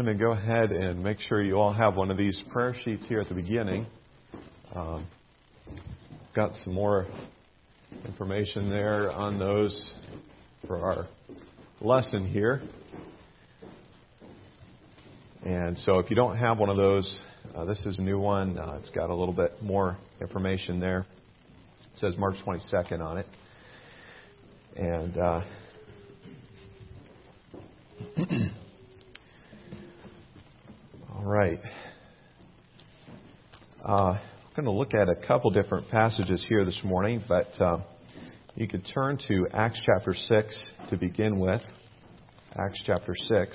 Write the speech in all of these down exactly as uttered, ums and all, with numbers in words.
going to go ahead and make sure you all have one of these prayer sheets here at the beginning. Um, got some more information there on those for our lesson here. And so if you don't have one of those, uh, this is a new one. Uh, it's got a little bit more information there. It says March twenty-second on it. And uh, all right. Uh, I'm going to look at a couple different passages here this morning, but uh, you could turn to Acts chapter six to begin with. Acts chapter six.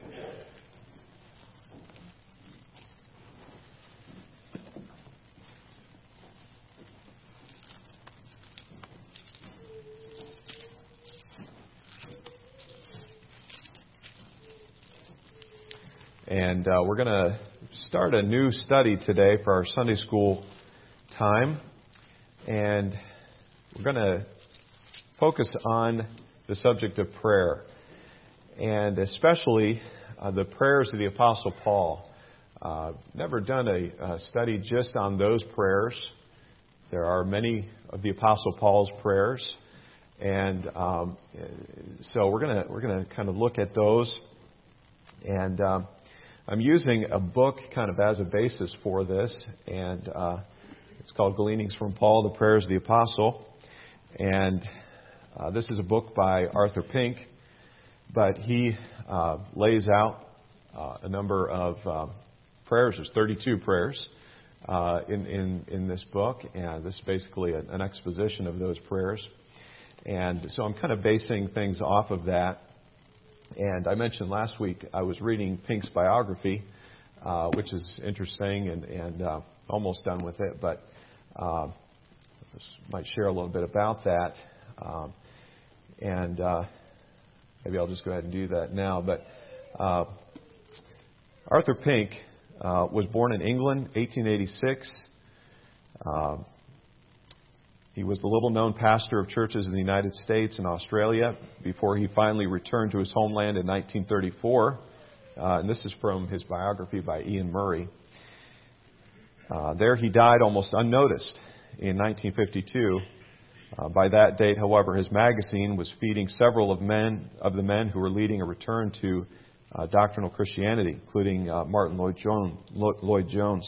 And uh, we're going to start a new study today for our Sunday school time. And we're going to focus on the subject of prayer. And especially uh, the prayers of the Apostle Paul. Uh, never done a, a study just on those prayers. There are many of the Apostle Paul's prayers. And um, so we're going to we're going to kind of look at those. And um, I'm using a book kind of as a basis for this, and uh, it's called Gleanings from Paul, The Prayers of the Apostle. And uh, this is a book by Arthur Pink, but he uh, lays out uh, a number of uh, prayers. There's thirty-two prayers uh, in, in, in this book, and this is basically an, an exposition of those prayers. And so I'm kind of basing things off of that. And I mentioned last week I was reading Pink's biography, uh, which is interesting and, and uh, almost done with it, but uh, just might share a little bit about that. Um, and uh, maybe I'll just go ahead and do that now. But uh, Arthur Pink uh, was born in England, eighteen eighty-six. Uh, He was the little-known pastor of churches in the United States and Australia before he finally returned to his homeland in nineteen thirty-four. Uh, and this is from his biography by Ian Murray. Uh, there he died almost unnoticed in nineteen fifty-two. Uh, by that date, however, his magazine was feeding several of men of the men who were leading a return to uh, doctrinal Christianity, including uh, Martin Lloyd-Jones. Lloyd-Jones.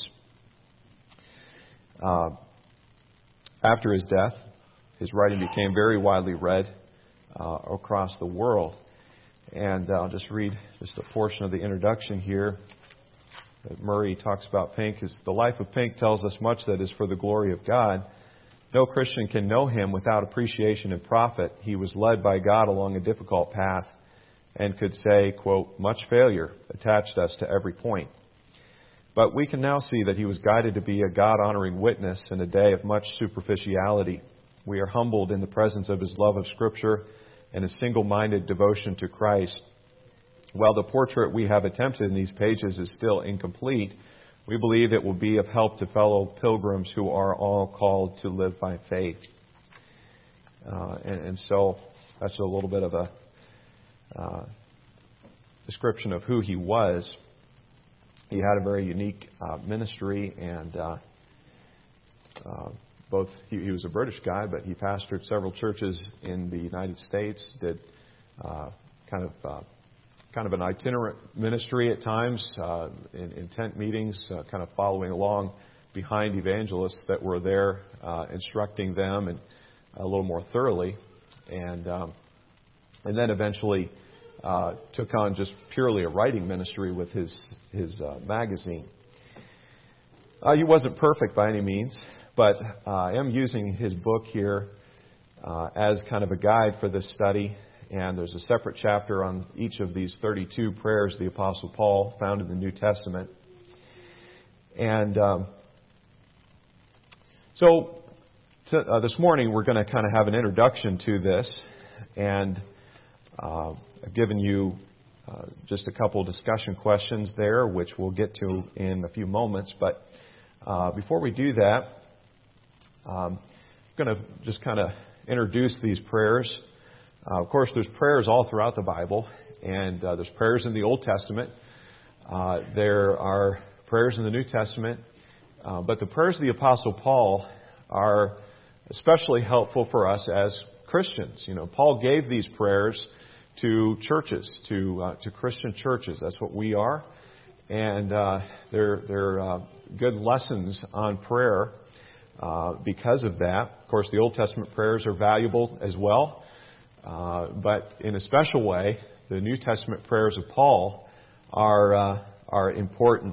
Uh, After his death, his writing became very widely read uh, across the world. And uh, I'll just read just a portion of the introduction here that Murray talks about Pink. Is the life of Pink tells us much that is for the glory of God. No Christian can know him without appreciation and profit. He was led by God along a difficult path and could say, quote, much failure attached us to every point. But we can now see that he was guided to be a God-honoring witness in a day of much superficiality. We are humbled in the presence of his love of Scripture and his single-minded devotion to Christ. While the portrait we have attempted in these pages is still incomplete, we believe it will be of help to fellow pilgrims who are all called to live by faith. Uh, and, and so that's a little bit of a uh, description of who he was. He had a very unique uh, ministry, and uh, uh, both he, he was a British guy, but he pastored several churches in the United States. Did uh, kind of uh, kind of an itinerant ministry at times, uh, in, in tent meetings, uh, kind of following along behind evangelists that were there, uh, instructing them and a little more thoroughly, and um, and then eventually. Uh, took on just purely a writing ministry with his his uh, magazine. Uh, he wasn't perfect by any means, but uh, I am using his book here uh, as kind of a guide for this study. And there's a separate chapter on each of these thirty-two prayers of the Apostle Paul found in the New Testament. And um, so to, uh, this morning we're going to kind of have an introduction to this, and uh, I've given you uh, just a couple of discussion questions there, which we'll get to in a few moments. But uh, before we do that, um, I'm going to just kind of introduce these prayers. Uh, of course, there's prayers all throughout the Bible, and uh, there's prayers in the Old Testament. Uh, there are prayers in the New Testament, uh, but the prayers of the Apostle Paul are especially helpful for us as Christians. You know, Paul gave these prayers to churches, to uh, to Christian churches. That's what we are, and uh, they're they're uh, good lessons on prayer uh, because of that. Of course, the Old Testament prayers are valuable as well, uh, but in a special way, the New Testament prayers of Paul are uh, are important.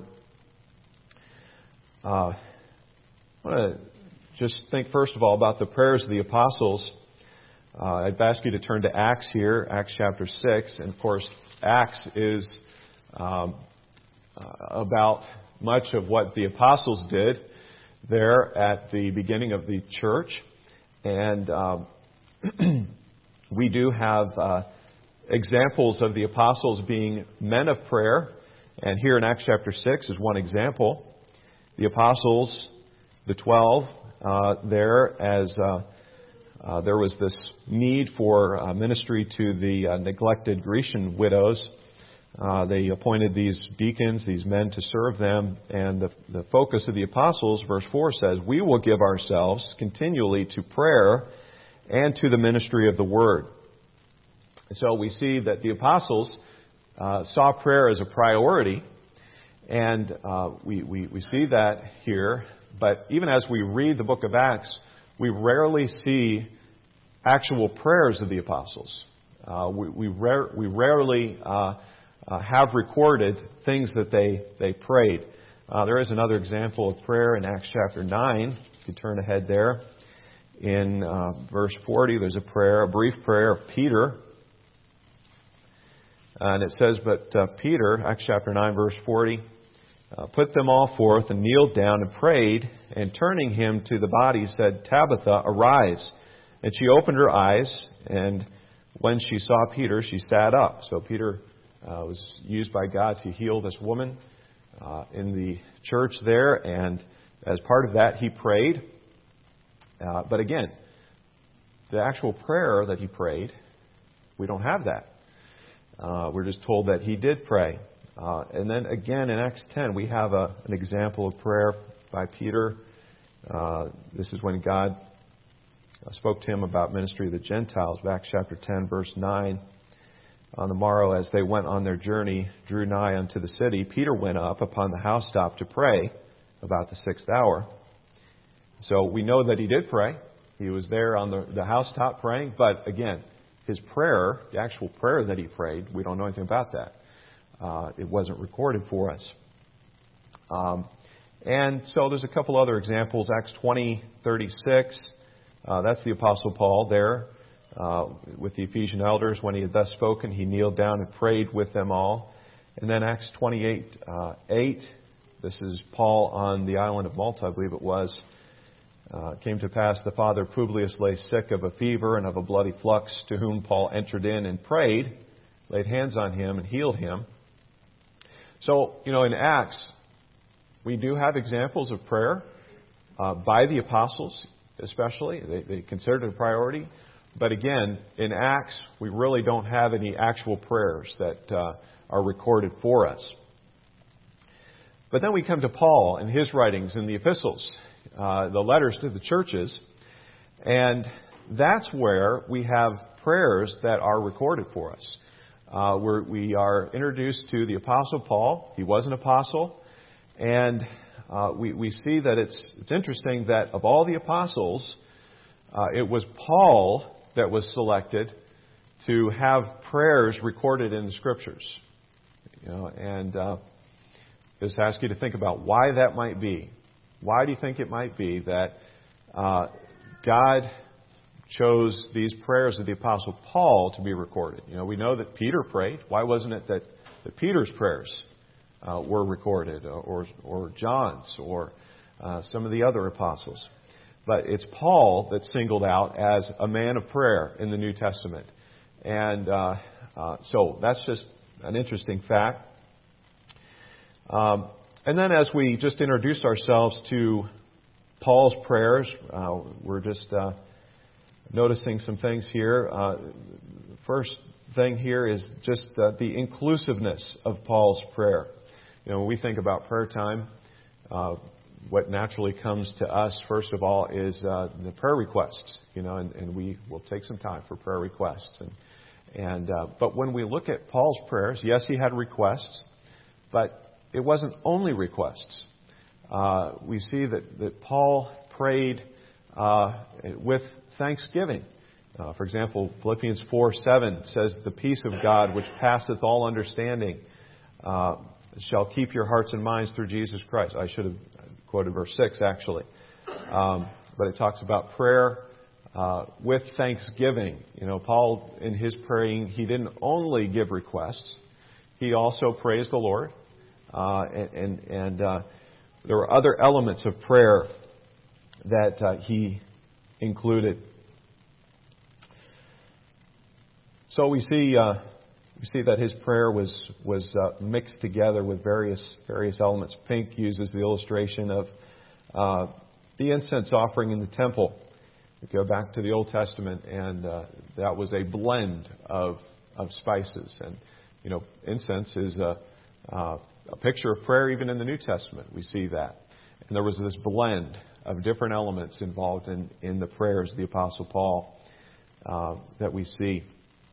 Uh, I want to just think first of all about the prayers of the apostles. Uh, I'd ask you to turn to Acts here, Acts chapter six. And of course, Acts is um, uh, about much of what the apostles did there at the beginning of the church. And um, we do have uh, examples of the apostles being men of prayer. And here in Acts chapter six is one example. The apostles, the twelve, uh, there as uh, uh, there was this need for uh, ministry to the uh, neglected Grecian widows. Uh, they appointed these deacons, these men to serve them. And the, the focus of the apostles, verse four says, "We will give ourselves continually to prayer and to the ministry of the word." So we see that the apostles uh, saw prayer as a priority, and uh, we, we, we see that here. But even as we read the book of Acts, we rarely see actual prayers of the apostles. Uh, we, we, rare, we rarely uh, uh, have recorded things that they, they prayed. Uh, there is another example of prayer in Acts chapter nine. If you turn ahead there. In uh, verse forty, there's a prayer, a brief prayer of Peter. And it says, but uh, Peter, Acts chapter nine, verse forty, uh, put them all forth and kneeled down and prayed, and turning him to the body said, "Tabitha, arise." And she opened her eyes, and when she saw Peter, she sat up. So Peter uh, was used by God to heal this woman uh, in the church there, and as part of that, he prayed. Uh, but again, the actual prayer that he prayed, we don't have that. Uh, we're just told that he did pray. Uh, and then again in Acts ten, we have a, an example of prayer by Peter. Uh, this is when God spoke to him about ministry of the Gentiles. Acts chapter ten, verse nine. On the morrow, as they went on their journey, drew nigh unto the city, Peter went up upon the housetop to pray about the sixth hour. So we know that he did pray. He was there on the, the housetop praying. But again, his prayer, the actual prayer that he prayed, we don't know anything about that. Uh, it wasn't recorded for us. Um, and so there's a couple other examples. Acts twenty thirty-six. Uh, that's the Apostle Paul there uh, with the Ephesian elders. When he had thus spoken, he kneeled down and prayed with them all. And then Acts twenty-eight eight. This is Paul on the island of Malta, I believe it was. Uh, it came to pass the father Publius lay sick of a fever and of a bloody flux, to whom Paul entered in and prayed, laid hands on him, and healed him. So, you know, in Acts, we do have examples of prayer uh, by the apostles, especially. They, they considered it a priority. But again, in Acts, we really don't have any actual prayers that uh, are recorded for us. But then we come to Paul and his writings in the epistles. Uh, the letters to the churches, and that's where we have prayers that are recorded for us. Uh, we're, we are introduced to the Apostle Paul. He was an apostle, and uh, we, we see that it's, it's interesting that of all the apostles, uh, it was Paul that was selected to have prayers recorded in the Scriptures. You know, and uh, just ask you to think about why that might be. Why do you think it might be that uh, God chose these prayers of the Apostle Paul to be recorded? You know, we know that Peter prayed. Why wasn't it that, that Peter's prayers uh, were recorded, or or John's, or uh, some of the other apostles? But it's Paul that's singled out as a man of prayer in the New Testament. And uh, uh, so that's just an interesting fact. Um And then as we just introduced ourselves to Paul's prayers, uh, we're just uh, noticing some things here. Uh, first thing here is just uh, the inclusiveness of Paul's prayer. you know, when we think about prayer time, uh, what naturally comes to us, first of all, is uh, the prayer requests. You know, and, and we will take some time for prayer requests. And, and uh, but when we look at Paul's prayers, yes, he had requests, but it wasn't only requests. Uh, we see that, that Paul prayed uh, with thanksgiving. Uh, for example, Philippians four seven says, "The peace of God, which passeth all understanding, uh, shall keep your hearts and minds through Jesus Christ." I should have quoted verse six, actually. Um, but it talks about prayer uh, with thanksgiving. You know, Paul, in his praying, he didn't only give requests. He also praised the Lord. Uh, and and, and uh, there were other elements of prayer that uh, he included. So we see uh, we see that his prayer was was uh, mixed together with various various elements. Pink uses the illustration of uh, the incense offering in the temple. We go back to the Old Testament, and uh, that was a blend of of spices. And you know, incense is a, uh, a picture of prayer. Even in the New Testament, we see that. And there was this blend of different elements involved in in the prayers of the Apostle Paul uh, that we see.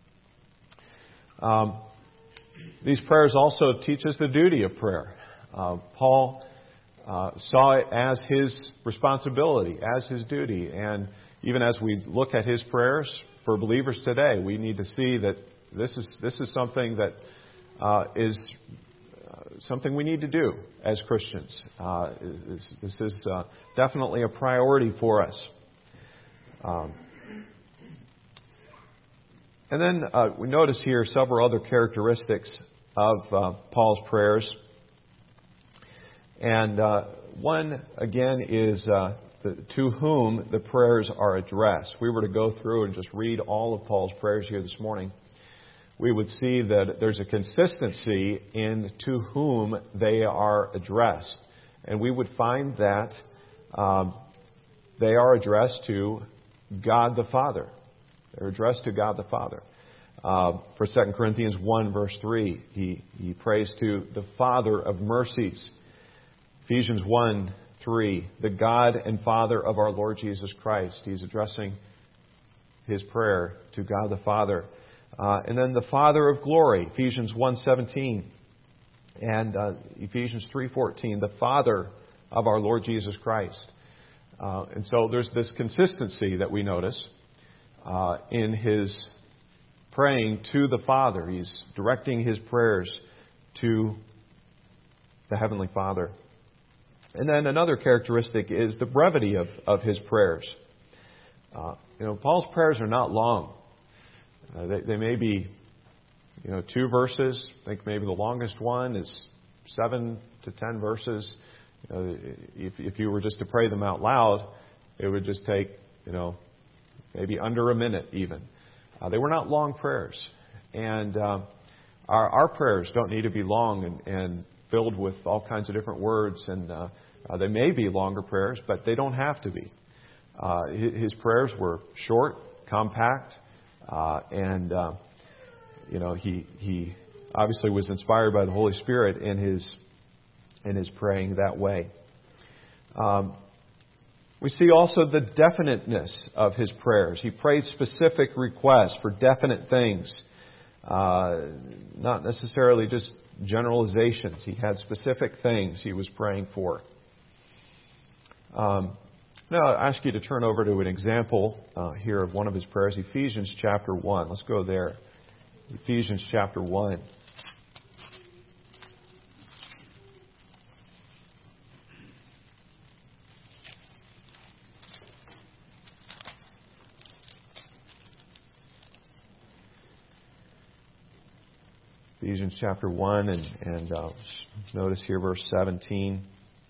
Um, these prayers also teach us the duty of prayer. Uh, Paul uh, saw it as his responsibility, as his duty. And even as we look at his prayers for believers today, we need to see that this is this is something that uh, is uh, something we need to do as Christians. Uh, this, this is uh, definitely a priority for us. Um, And then uh, we notice here several other characteristics of uh, Paul's prayers. And uh, one, again, is uh, the, to whom the prayers are addressed. If we were to go through and just read all of Paul's prayers here this morning, we would see that there's a consistency in to whom they are addressed. And we would find that um, they are addressed to God the Father. They're addressed to God the Father. Uh, for Second Corinthians one, verse three, he, he prays to the Father of mercies. Ephesians one, three, the God and Father of our Lord Jesus Christ. He's addressing his prayer to God the Father. Uh, and then the Father of glory, Ephesians one, seventeen. And uh, Ephesians three, fourteen, the Father of our Lord Jesus Christ. Uh, and so there's this consistency that we notice Uh, in his praying to the Father. He's directing his prayers to the Heavenly Father. And then another characteristic is the brevity of, of his prayers. Uh, you know, Paul's prayers are not long. Uh, they, they may be, you know, two verses. I think maybe the longest one is seven to ten verses. You know, if, if you were just to pray them out loud, it would just take, you know, maybe under a minute even. Uh, they were not long prayers. And uh, our, our prayers don't need to be long and, and filled with all kinds of different words. And uh, uh, they may be longer prayers, but they don't have to be. Uh, his prayers were short, compact, uh, and, uh, you know, he he obviously was inspired by the Holy Spirit in his, in his praying that way. Um We see also the definiteness of his prayers. He prayed specific requests for definite things, uh, not necessarily just generalizations. He had specific things he was praying for. Um, now, I ask you to turn over to an example uh, here of one of his prayers, Ephesians chapter one. Let's go there. Ephesians chapter one. Ephesians chapter one, and, and uh, notice here verse seventeen.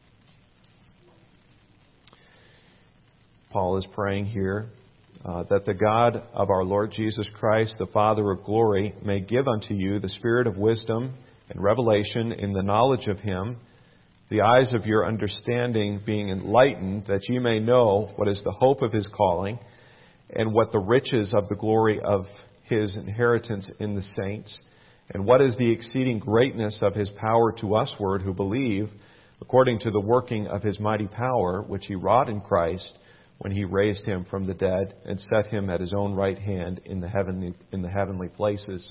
Paul is praying here uh, that the God of our Lord Jesus Christ, the Father of glory, may give unto you the spirit of wisdom and revelation in the knowledge of Him, the eyes of your understanding being enlightened, that ye may know what is the hope of His calling, and what the riches of the glory of His inheritance in the saints, And what is the exceeding greatness of His power to usward who believe, according to the working of His mighty power, which He wrought in Christ, when He raised Him from the dead and set Him at His own right hand in the heavenly in the heavenly places.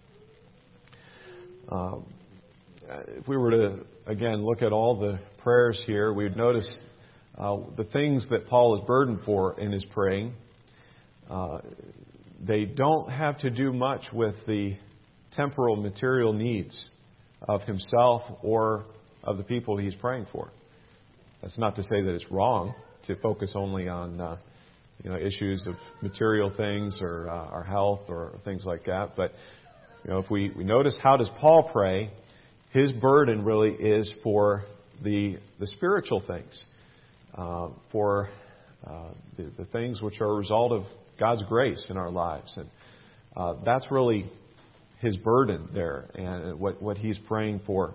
Um, if we were to, again, look at all the prayers here, we would notice uh, the things that Paul is burdened for in his praying. Uh, they don't have to do much with the temporal material needs of himself or of the people he's praying for. That's not to say that it's wrong to focus only on uh, you know issues of material things or uh, our health or things like that. But you know, if we, we notice, how does Paul pray? His burden really is for the the spiritual things, uh, for uh, the, the things which are a result of God's grace in our lives, and uh, that's really his burden there, and what what he's praying for.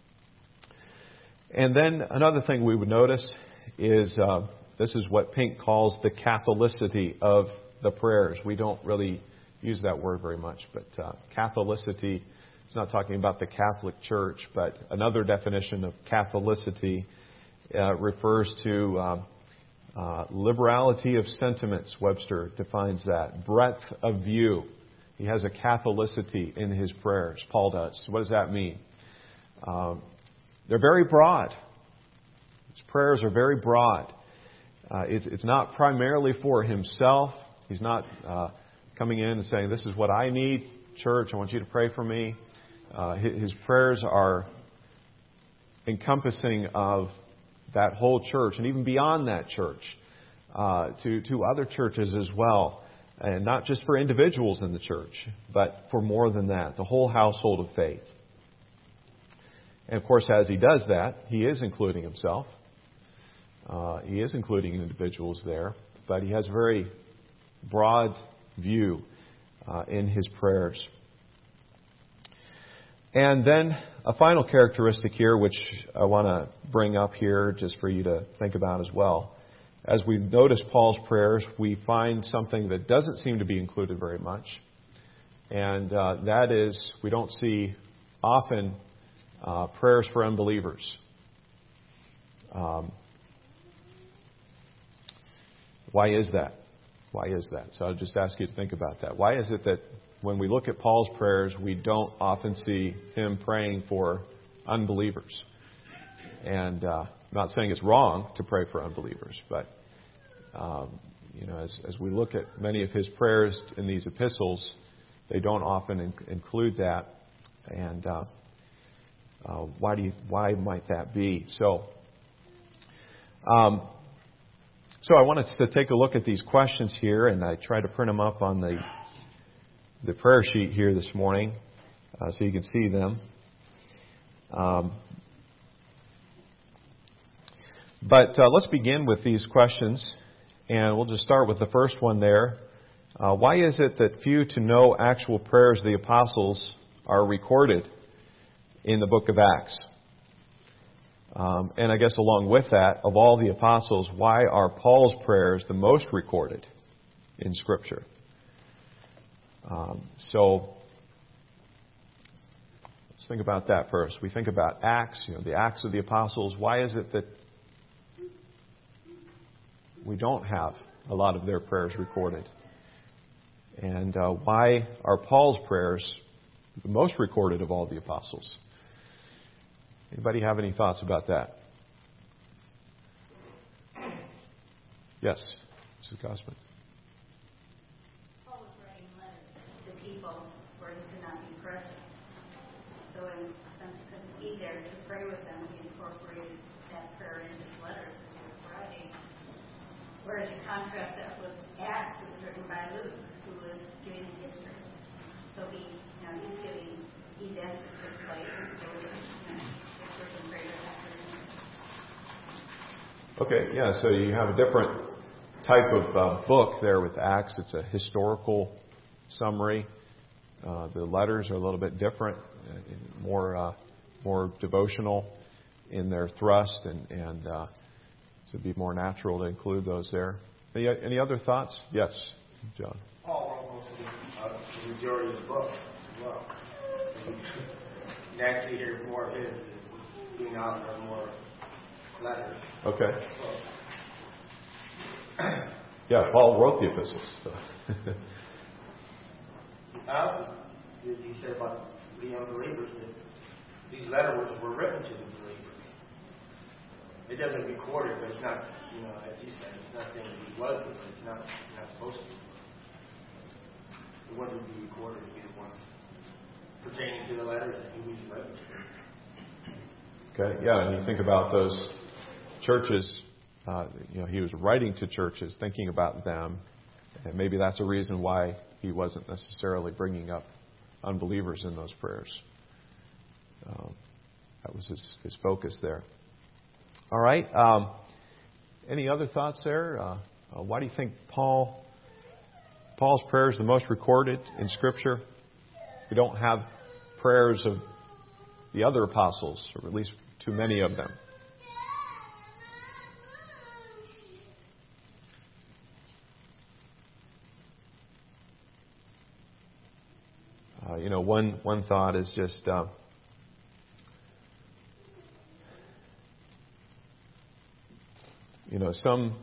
And then another thing we would notice is uh, this is what Pink calls the Catholicity of the prayers. We don't really use that word very much, but uh, Catholicity, it's not talking about the Catholic Church, but another definition of Catholicity uh, refers to uh, uh, liberality of sentiments. Webster defines that. Breadth of view. He has a Catholicity in his prayers. Paul does. What does that mean? Um, they're very broad. His prayers are very broad. Uh, it's, it's not primarily for himself. He's not uh, coming in and saying, this is what I need, church, I want you to pray for me. Uh, his, his prayers are encompassing of that whole church, and even beyond that church, uh, to, to other churches as well. And not just for individuals in the church, but for more than that, the whole household of faith. And of course, as he does that, he is including himself. Uh, he is including individuals there, but he has a very broad view uh, in his prayers. And then a final characteristic here, which I want to bring up here just for you to think about as well. As we notice Paul's prayers, we find something that doesn't seem to be included very much. And uh, that is, we don't see often uh, prayers for unbelievers. Um, why is that? Why is that? So I'll just ask you to think about that. Why is it that when we look at Paul's prayers, we don't often see him praying for unbelievers? And uh, I'm not saying it's wrong to pray for unbelievers, but um, you know, as, as we look at many of his prayers in these epistles, they don't often in- include that. And uh, uh, why do you, why might that be? So, um, so I wanted to take a look at these questions here, and I tried to print them up on the the prayer sheet here this morning, uh, so you can see them. Um, But uh, let's begin with these questions, and we'll just start with the first one there. Uh, why is it that few to no actual prayers of the apostles are recorded in the book of Acts? Um, and I guess along with that, of all the apostles, why are Paul's prayers the most recorded in Scripture? Um, so let's think about that first. We think about Acts, you know, the Acts of the apostles. Why is it that we don't have a lot of their prayers recorded? And uh, why are Paul's prayers the most recorded of all the apostles? Anybody have any thoughts about that? Yes, Missus Gossman. Paul was writing letters to people where he could not be present. So in, since he couldn't be there to pray with them, he incorporated that prayer into his letters as he was writing. Whereas you contrast that with Acts, it was written by Luke, who was giving history. So he, you know, he's giving events that took place. So it was, you know, this person prayed after him. Okay, yeah, so you have a different type of uh, book there with Acts. It's a historical summary. Uh, the letters are a little bit different, uh, more uh, more devotional in their thrust, and, and uh, so it'd be more natural to include those there. Any, any other thoughts? Yes, John. Paul wrote most of the, uh, the majority of the book as well. you naturally hear more of his being out there, more letters. Okay. So, yeah, Paul wrote the epistles. So. uh, you, you said about the unbelievers that these letters were written to the believers. It doesn't record it, but it's not, you know, as you said, it's not saying that he was, but it's not, not supposed to be. The ones that would be recorded would be the ones pertaining to the letters that he was written to. Okay, yeah, and you think about those churches, uh, you know, he was writing to churches, thinking about them, and maybe that's a reason why he wasn't necessarily bringing up unbelievers in those prayers. Um, that was his, his focus there. All right. Um, any other thoughts there? Uh, uh, why do you think Paul Paul's prayer is the most recorded in Scripture? We don't have prayers of the other apostles, or at least too many of them. Uh, you know, one one thought is just. Uh, You know, some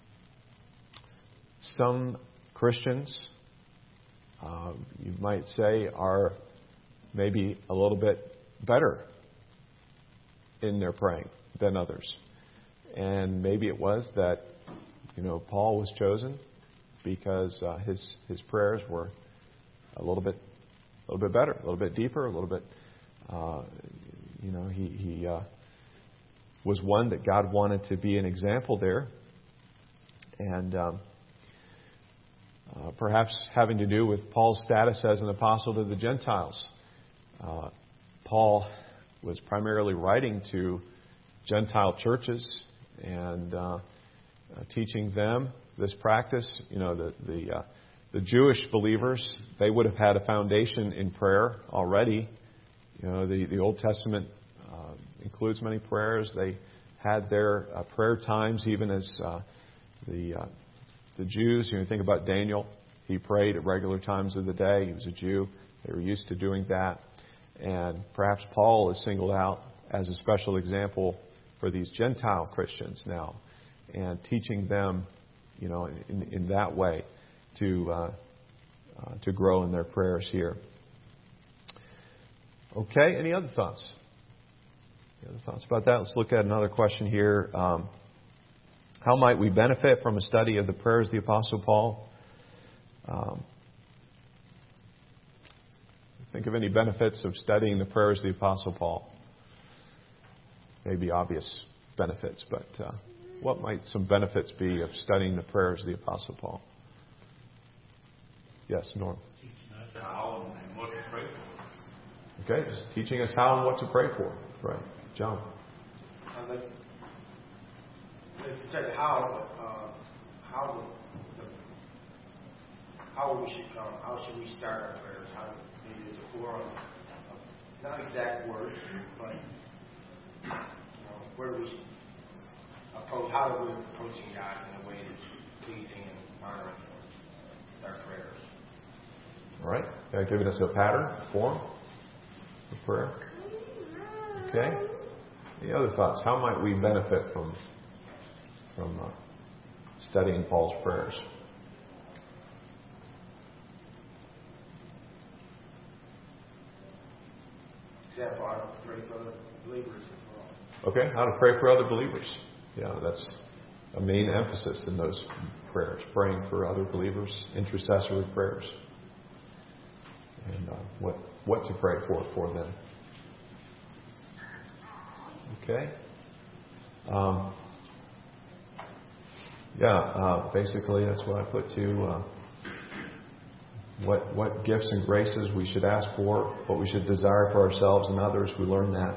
some Christians, uh, you might say, are maybe a little bit better in their praying than others. And maybe it was that, you know, Paul was chosen because uh, his his prayers were a little bit a little bit better, a little bit deeper, a little bit, uh, you know, he he. Uh, was one that God wanted to be an example there. And um, uh, perhaps having to do with Paul's status as an apostle to the Gentiles. Uh, Paul was primarily writing to Gentile churches and uh, uh, teaching them this practice. You know, the the, uh, the Jewish believers, they would have had a foundation in prayer already. You know, the, the Old Testament Uh, includes many prayers. They had their uh, prayer times, even as uh, the uh, the Jews. You know, think about Daniel. He prayed at regular times of the day. He was a Jew. They were used to doing that. And perhaps Paul is singled out as a special example for these Gentile Christians now, and teaching them, you know, in, in that way to uh, uh, to grow in their prayers here. Okay. Any other thoughts? Any other thoughts about that? Let's look at another question here. Um, how might we benefit from a study of the prayers of the Apostle Paul? Um, think of any benefits of studying the prayers of the Apostle Paul. Maybe obvious benefits, but uh, what might some benefits be of studying the prayers of the Apostle Paul? Yes, Norm. Teaching us how and what to pray for. Okay, just teaching us how and what to pray for. Right. John. Uh, like, like you said, how, uh, how, the, how we should come, how should we start our prayers? How maybe there's a forum, of, not exact words, but you know, where do we approach? How do we approaching God in a way that's pleasing and honoring Him with our prayers? All right. Uh, giving us a pattern, a form of prayer. Okay. Any other thoughts? How might we benefit from from uh, studying Paul's prayers? Example, how to pray for other believers as well. Okay. How to pray for other believers. Yeah, that's a main emphasis in those prayers. Praying for other believers, intercessory prayers, and uh, what what to pray for for them. Okay. Um, yeah, uh, basically that's what I put to uh, what what gifts and graces we should ask for, what we should desire for ourselves and others. We learn that.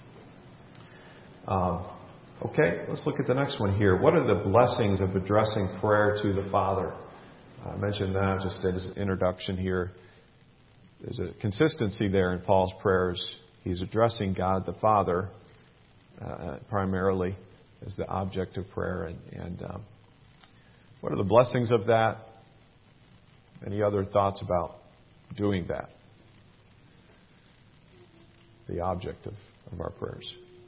Um, okay, let's look at the next one here. What are the blessings of addressing prayer to the Father? I mentioned that just as an introduction here. There's a consistency there in Paul's prayers. He's addressing God the Father uh, primarily as the object of prayer. And, and um, what are the blessings of that? Any other thoughts about doing that? the object of, of our prayers.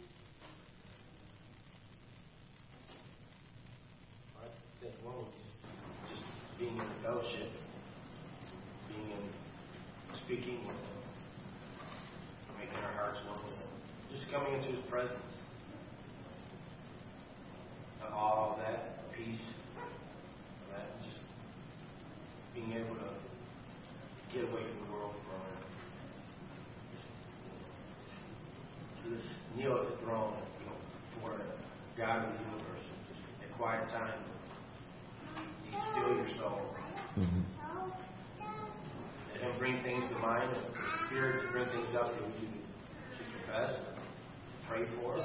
I think one was just being in fellowship, being in speaking with Him, making our hearts one with Him, just coming into His presence. All that peace, that just being able to get away from the world for a moment. To just kneel at the throne, you know, for God of the universe, just a quiet time. You still your soul. Mm-hmm. Let Him bring things to mind, and the Spirit to bring things up that we need to confess, pray for.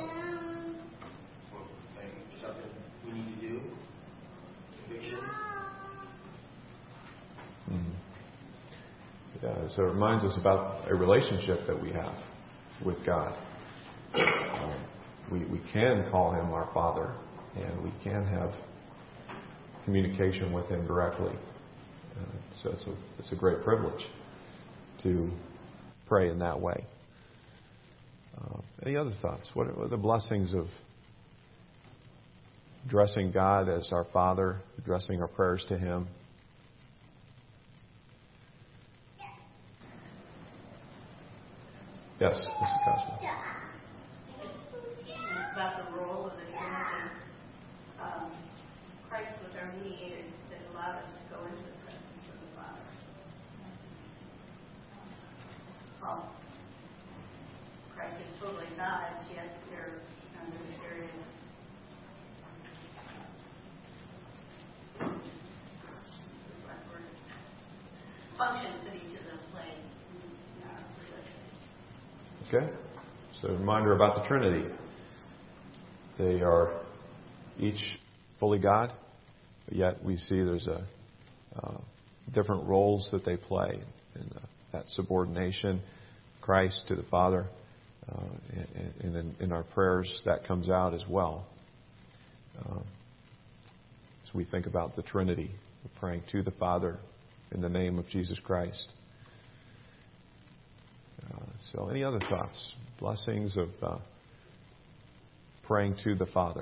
Something we need to do, conviction. Mm-hmm. Yeah, so it reminds us about a relationship that we have with God. Um, we we can call Him our Father, and we can have communication with Him directly. Uh, so it's a, it's a great privilege to pray in that way. Uh, any other thoughts? What are, what are the blessings of addressing God as our Father, addressing our prayers to Him? Yes, Missus Cosmo. It's about the role of the Trinity. Um, Christ was our mediator that allowed us to go into the presence of the Father. Well, Christ is totally God, yet they're under the area of functions that each of them play in our religion. Okay. So a reminder about the Trinity. They are each fully God, but yet we see there's a uh, different roles that they play in uh, that subordination, Christ to the Father, uh, and, and in, in our prayers that comes out as well. Um, so we think about the Trinity, we're praying to the Father in the name of Jesus Christ. Uh, so any other thoughts? Blessings of uh, praying to the Father.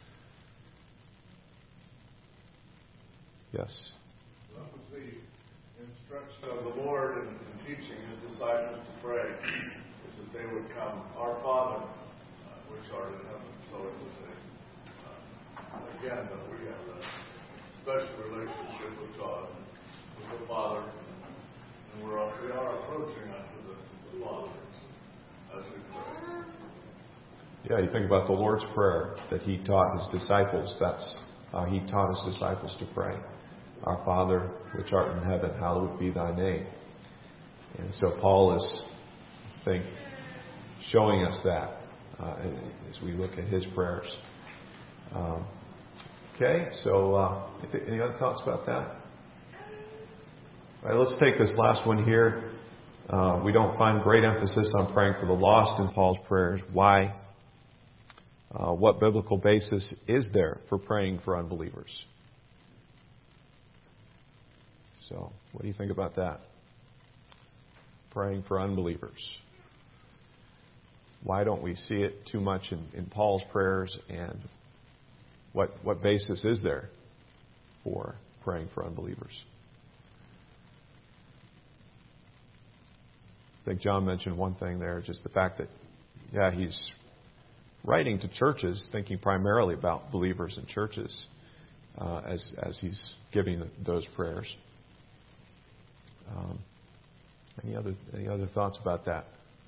Yes. That was the instruction of the Lord in, in teaching His disciples to pray, is that they would come, our Father, uh, which art in heaven. So it was a, uh, again, that we have a special relationship with God, with the Father, and we're, we are approaching unto the, the Father as we pray. Yeah, you think about the Lord's Prayer that He taught His disciples. That's how He taught His disciples to pray. Our Father, which art in heaven, hallowed be Thy name. And so Paul is, I think, showing us that uh, as we look at his prayers. Um, okay, so uh, any other thoughts about that? All right, let's take this last one here. Uh, we don't find great emphasis on praying for the lost in Paul's prayers. Why? Uh, what biblical basis is there for praying for unbelievers? So, what do you think about that? Praying for unbelievers. Why don't we see it too much in, in Paul's prayers, and what what basis is there for praying for unbelievers? I think John mentioned one thing there, just the fact that, yeah, he's writing to churches, thinking primarily about believers in churches uh, as as he's giving those prayers. Um, any other any other thoughts about that?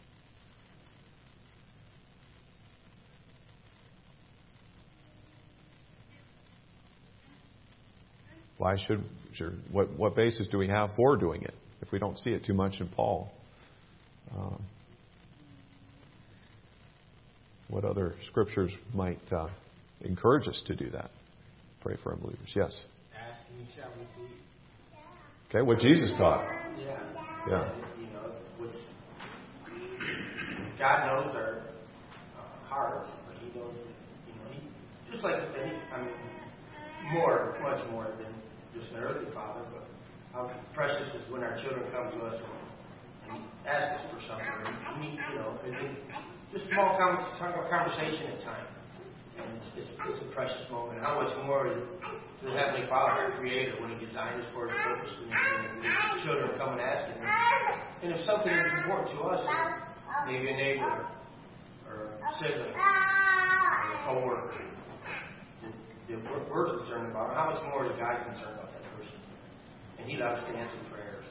Why should sure what what basis do we have for doing it if we don't see it too much in Paul? Um, what other scriptures might uh, encourage us to do that? Pray for unbelievers. Yes. Ask and you shall receive. Okay, what Jesus taught. Yeah. Yeah. You know, which God knows our uh, hearts, but He knows, you know, He just like any, I mean, more, much more than just an earthly father, but how precious is when our children come to us and and ask us for something, or meet, you know, and it, just small com- conversation at times. And it's, it's, it's a precious moment. How much more is the Heavenly Father, our Creator, when He designed us for His purpose, and, and the children come and ask Him. And if something is important to us, maybe a neighbor, or a sibling, or a co-worker, that we're concerned about, how much more is God concerned about that person? And He loves to answer prayers.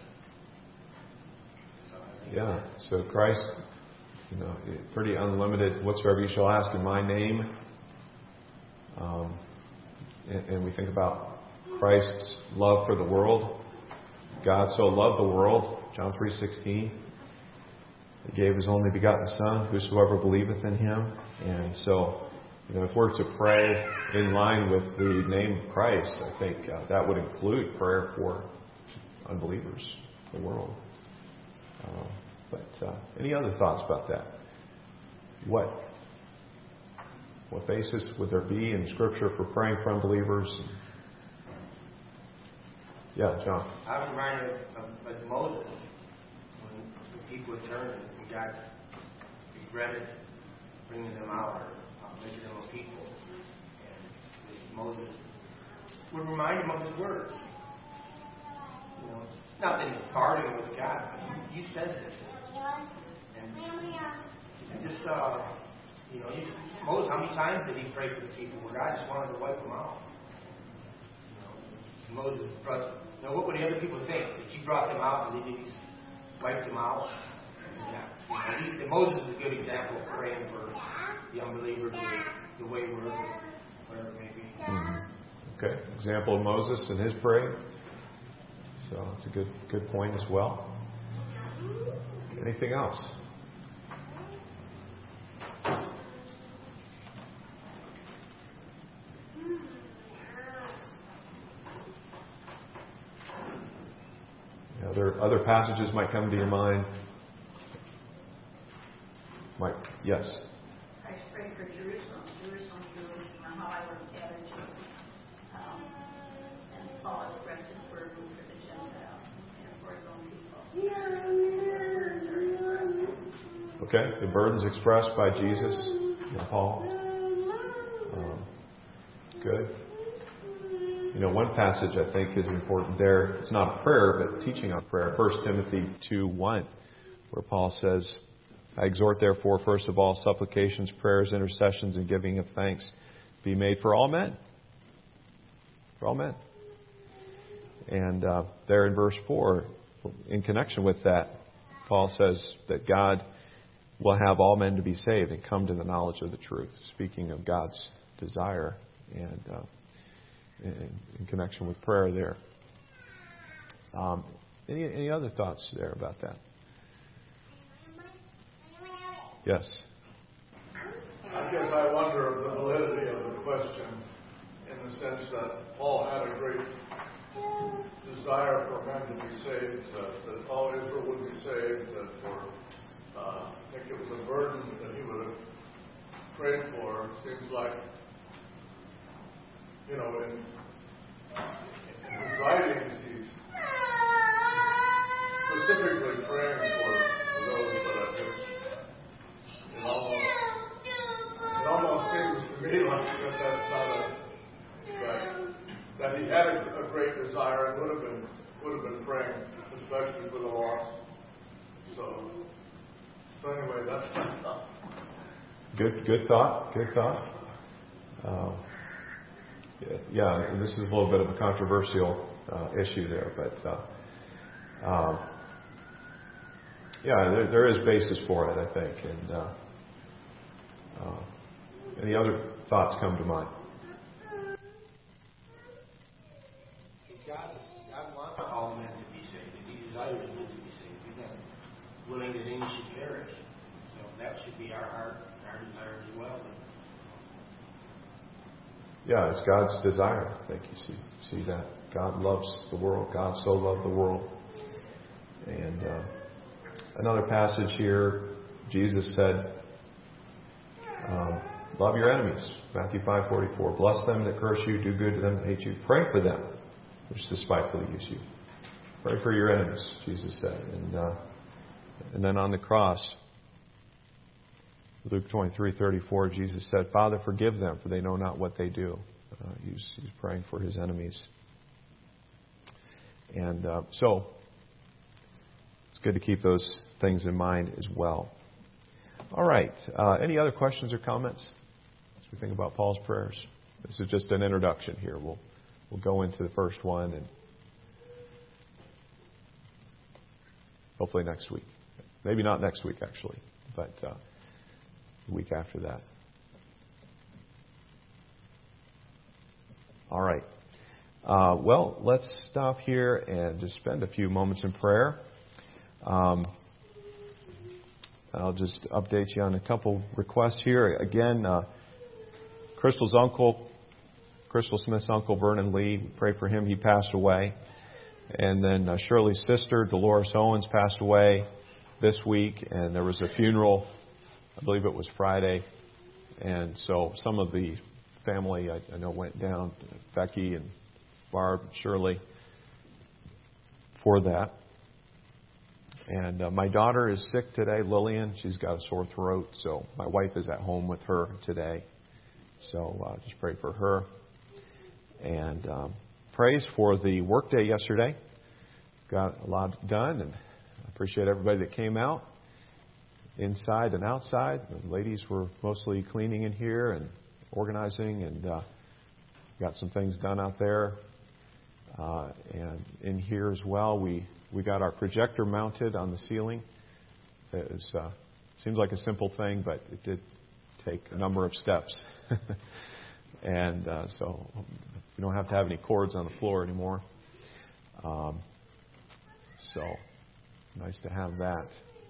So yeah, so Christ, you know, pretty unlimited, whatsoever you shall ask in my name. Um, and, and we think about Christ's love for the world. God so loved the world, John three sixteen. He gave His only begotten Son, whosoever believeth in Him. And so, you know, if we're to pray in line with the name of Christ, I think uh, that would include prayer for unbelievers, the world. Uh, but uh, any other thoughts about that? What what basis would there be in Scripture for praying for unbelievers? Yeah, John. I was reminded of, of, of Moses when the people returned and God regretted bringing them out or uh, making them a people. And Moses would remind him of His word. You know, not that he's partying with God, but you, you said this. And, and just, uh, you know, you, Moses, how many times did he pray for the people where God just wanted to wipe them out? You know, Moses, brought, you know, what would the other people think? That you brought them out and then you just wiped them out? Yeah. You know, he, Moses is a good example of praying for the unbelievers, the, the wayward, whatever it may be. Mm-hmm. Okay, example of Moses and his praying. So it's a good good point as well. Anything else? Other other passages might come to your mind. Mike, yes. I pray for Jerusalem, Jerusalem, Jerusalem, how I was gathered to. Um, and Paul expressed his burden for the Gentiles and for his own people. Okay, the burdens expressed by Jesus and Paul. Um, good. You know, one passage I think is important there. It's not a prayer, but teaching on prayer. First Timothy two one, where Paul says, I exhort therefore, first of all, supplications, prayers, intercessions, and giving of thanks be made for all men. For all men. And uh, there in verse four, in connection with that, Paul says that God will have all men to be saved and come to the knowledge of the truth. Speaking of God's desire and uh, in, in connection with prayer there. Um, any, any other thoughts there about that? Yes. I guess I wonder the validity of the question in the sense that Paul had a great desire for men to be saved, that, that all Israel would be saved, that for, uh, I think it was a burden that he would have prayed for. It seems like, you know, in, in his writings, he's specifically praying for, for those that are just, it almost, it almost seems to me like that that's not a, that, that he had a, a great desire and would have been, would have been praying, especially for the lost. So, so anyway, that's my thought. Good, good thought. Good thought. Uh, yeah, and this is a little bit of a controversial uh, issue there, but uh, um, yeah, there, there is basis for it, I think. And uh, uh, any other thoughts come to mind? God, God wants all men to be saved. If He desires men to be saved, He's not willing that any should perish. So that should be our heart, our desire as well. Yeah, it's God's desire. I think you see see that. God loves the world. God so loved the world. And uh, another passage here, Jesus said, um, love your enemies. Matthew five forty-four. Bless them that curse you, do good to them that hate you. Pray for them which despitefully use you. Pray for your enemies, Jesus said. And uh, And then on the cross, Luke twenty-three thirty-four, Jesus said, Father, forgive them, for they know not what they do. Uh, he's, he's praying for his enemies. And uh, so, it's good to keep those things in mind as well. All right. Uh, any other questions or comments as we think about Paul's prayers? This is just an introduction here. We'll we'll go into the first one and hopefully next week. Maybe not next week, actually, but uh, the week after that. All right. Uh, well, let's stop here and just spend a few moments in prayer. Um, I'll just update you on a couple requests here. Again, uh, Crystal's uncle, Crystal Smith's uncle, Vernon Lee, we pray for him. He passed away. And then uh, Shirley's sister, Dolores Owens, passed away this week. And there was a funeral, I believe it was Friday. And so some of the family, I, I know, went down, Becky and Barb and Shirley, for that. And uh, my daughter is sick today, Lillian. She's got a sore throat, so my wife is at home with her today. So uh, just pray for her. And um, praise for the workday yesterday. Got a lot done, and I appreciate everybody that came out, inside and outside. The ladies were mostly cleaning in here and organizing, and uh, got some things done out there. Uh, and in here as well, we, we got our projector mounted on the ceiling. It was, uh, seems like a simple thing, but it did take a number of steps. and uh, so you don't have to have any cords on the floor anymore. Um, so nice to have that.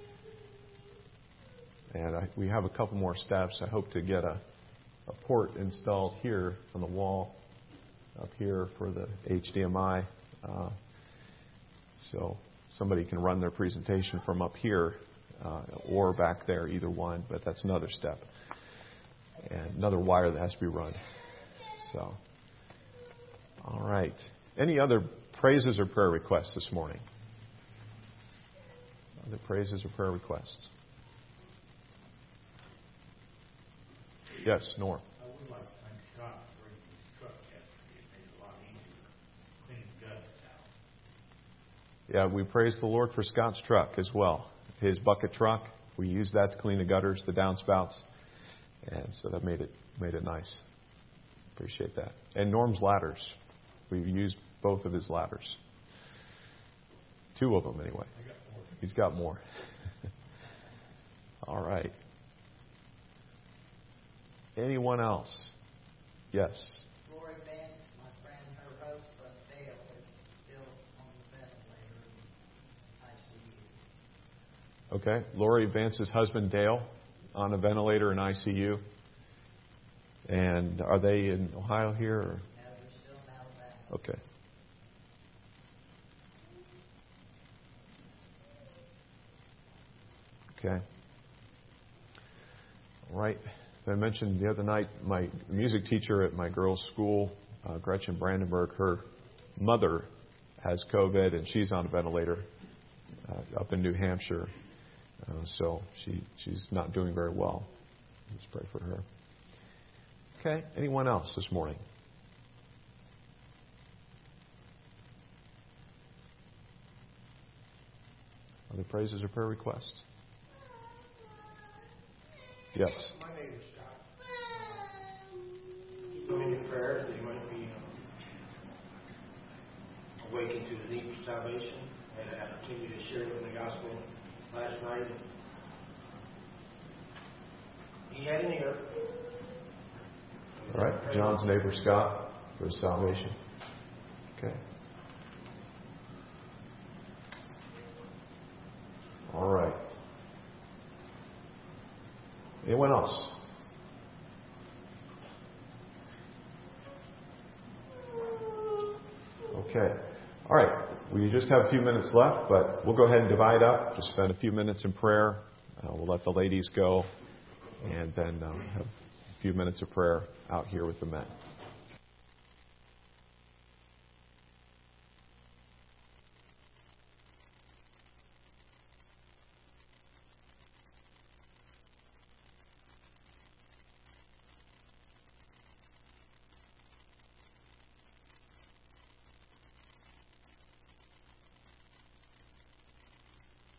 And I, we have a couple more steps. I hope to get a, a port installed here on the wall up here for the H D M I. Uh, so somebody can run their presentation from up here uh, or back there, either one. But that's another step. And another wire that has to be run. So, all right. Any other praises or prayer requests this morning? Other praises or prayer requests? Yes, Norm. I would like to thank Scott for bringing his truck yesterday. It made it a lot easier cleaning guts out. Yeah, we praise the Lord for Scott's truck as well. His bucket truck, we use that to clean the gutters, the downspouts, and so that made it made it nice. Appreciate that. And Norm's ladders, we've used both of his ladders. Two of them anyway. I got more. He's got more. All right. Anyone else? Yes. Lori Vance, my friend, her husband, Dale, is still on the ventilator in I C U. Okay. Lori Vance's husband, Dale, on a ventilator in I C U. And are they in Ohio here? Or? No, they're still in Alabama. Okay. Okay. All right. I mentioned the other night, my music teacher at my girls' school, uh, Gretchen Brandenburg, her mother has COVID, and she's on a ventilator uh, up in New Hampshire. Uh, so she she's not doing very well. Let's pray for her. Okay. Anyone else this morning? Other praises or prayer requests? Yes. My name is Scott. Keep them in prayer that you might be uh, awakened to the need for salvation. I had an opportunity to share with them the gospel last night. He had an ear. All right. John's neighbor, Scott, for his salvation. Okay. All right. Anyone else? Okay. All right. We just have a few minutes left, but we'll go ahead and divide up. Just spend a few minutes in prayer. Uh, we'll let the ladies go, and then um, have a few minutes of prayer out here with the men.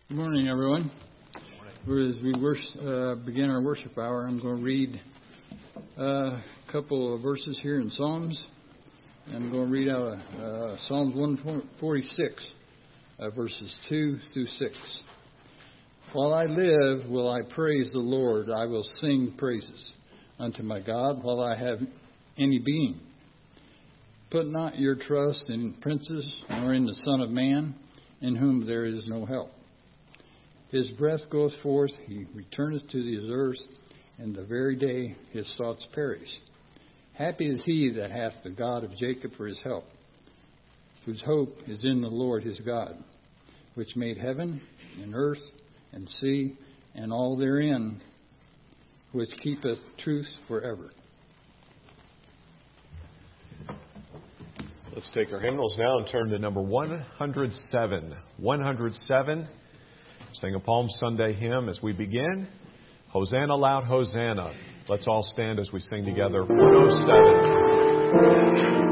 Good morning, everyone. As we worship, uh, begin our worship hour, I'm going to read uh, a couple of verses here in Psalms. I'm going to read out uh, Psalms one forty-six, uh, verses two through six. While I live, will I praise the Lord. I will sing praises unto my God while I have any being. Put not your trust in princes, nor in the Son of Man, in whom there is no help. His breath goeth forth, he returneth to the earth, and the very day his thoughts perish. Happy is he that hath the God of Jacob for his help, whose hope is in the Lord his God, which made heaven and earth and sea and all therein, which keepeth truth forever. Let's take our hymnals now and turn to number one hundred seven. one hundred seven. Sing a Palm Sunday hymn as we begin. Hosanna, loud Hosanna. Let's all stand as we sing together. one oh seven.